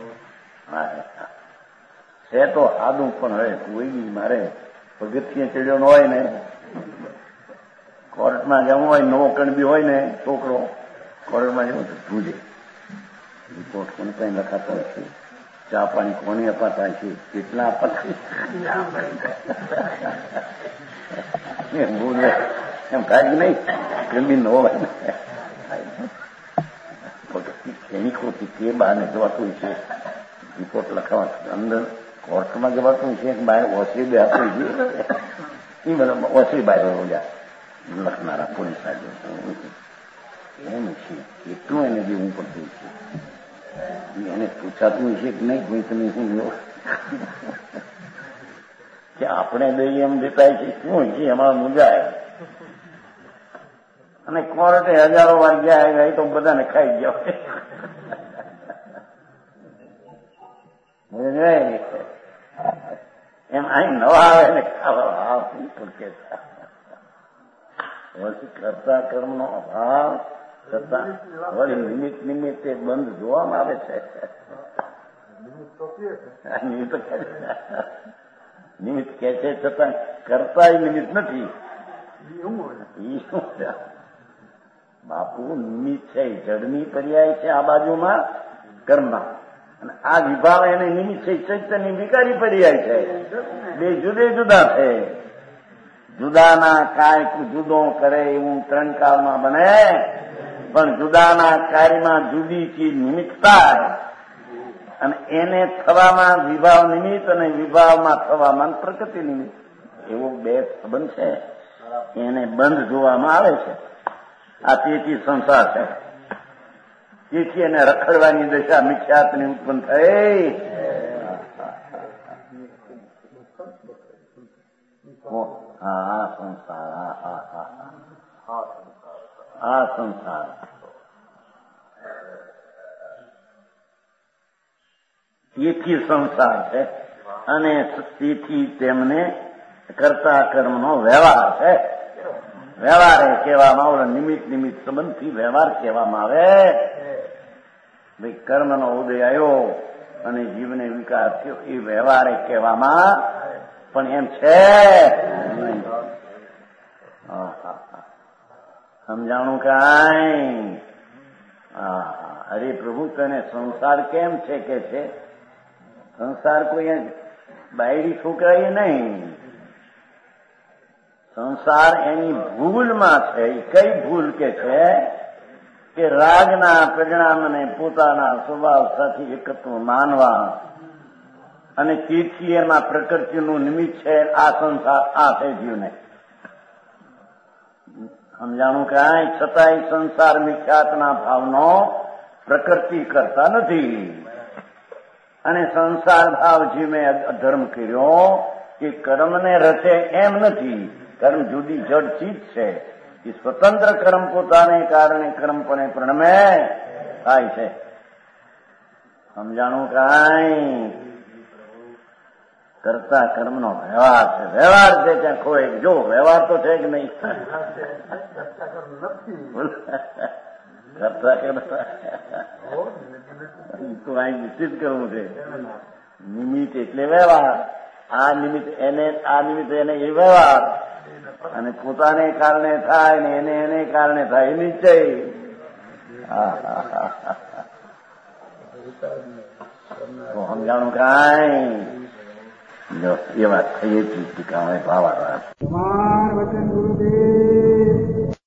Speaker 1: છે તો સાદું, પણ હવે કોઈ મારે પગથિયે ચડ્યો ન હોય ને, કોર્ટમાં જવું હોય, નવો કણબી હોય ને છોકરો, કોર્ટમાં જવું તો ભૂજે રિપોર્ટ કોને કઈ લખાતો હોય છે, ચા પાણી કોને અપાતા છે, કેટલા અપાતા એમ થાય નહીં. કણબી નવો હોય ને ખેનીકોથી તે બહારને જવાતું છે, રિપોર્ટ લખાવા અંદર કોર્ટમાં જવાતું છે, બહાર ઓસરી બેસતું છે, એ બધા ઓસરી બહાર લખનારા પોલીસ એમ છે. એટલું એને દેવું પડતું છે. એને પૂછાતું છે કે નહીં ભાઈ તમે શું લો કે આપણે દઈએ એમ દેતા છે શું છે એમાં મુજાય. અને કોર્ટે હજારો વાર ગયા એ તો બધાને ખાઈ ગયા એમ અહીં નવા આવે ને ખાવા કરતા કર્મનો અભાવ છતાં વળી નિમિત્ત નિમિત્તે બંધ જોવામાં આવે છે. નિમિત્ત કે છે છતાં કરતા નિમિત્ત નથી. બાપુ નિમિત્ત છે, જડની પર્યાય છે આ બાજુમાં કર્મના, અને આ વિભાવ એને નિમિત્ત છે ચૈતન્ય વિકારી પર્યાય છે. બે જુદે જુદા છે. જુદાના કાંઈક જુદો કરે એવું ત્રણ કાળમાં બને, પણ જુદાના કાર્યમાં જુદી ચીજ નિમિત્ત થાય, અને એને થવામાં વિભાવ નિમિત્ત અને વિભાવમાં થવામાં પ્રકૃતિ નિમિત્ત, એવો બે સંબંધ છે. એને બંધ જોવામાં આવે છે. આ તેથી સંસાર છે. તેથી એને રખડવાની દશા મિથ્યાત્વની ઉત્પન્ન થઈ. આ સંસાર, આ સંસાર તેથી સંસાર છે, અને તેથી તેમને કરતા કર્મનો વ્યવહાર છે. વ્યવહાર એ કહેવામાં આવે, નિમિત્ત નિમિત્ત સંબંધથી વ્યવહાર કહેવામાં આવે. ભાઈ કર્મનો ઉદય આવ્યો અને જીવને વિકાર થયો, એ વ્યવહાર એ કહેવામાં પણ એમ છે. સમજાણું કાંઈ? અરે પ્રભુ તને સંસાર કેમ છે કે છે? સંસાર કોઈ બાયડી છોકરાએ નહીં. સંસાર એની ભૂલમાં છે. એ કઈ ભૂલ કે છે કે રાગના પરિણામને પોતાના સ્વભાવ સાથે એકત્વ માનવા, અને તેથી એમાં પ્રકૃતિનું નિમિત્ત છે આ સંસાર, આ છે જીવને. સમજાણું કાંઈ? છતાંય સંસાર મિથ્યાત્વના ભાવનો પ્રકૃતિ કરતા નથી, અને સંસાર ભાવ જીવે અધર્મ કર્યો એ કર્મને રચે એમ નથી. કર્મ જુદી જડ ચીજ છે. એ સ્વતંત્ર કર્મ પોતાને કારણે કર્મપણે પ્રણમે થાય છે. સમજાણું કાંઈ? કરતા કર્મનો વ્યવહાર છે. વ્યવહાર છે ત્યાં ખોય. જો વ્યવહાર તો છે કે નહીં? કરતા કરતા તો અહીં નિશ્ચિત કરવું છે. નિમિત્ત એટલે વ્યવહાર. આ નિમિત્ત એને, આ નિમિત્ત એને એ વ્યવહાર, અને પોતાને કારણે થાય ને એને કારણે થાય એ નિશ્ચય. તો સમજાણું કાંઈ જો એ વાત થઈ ટીકા ભાવ
Speaker 2: વચન ગુરુદેવ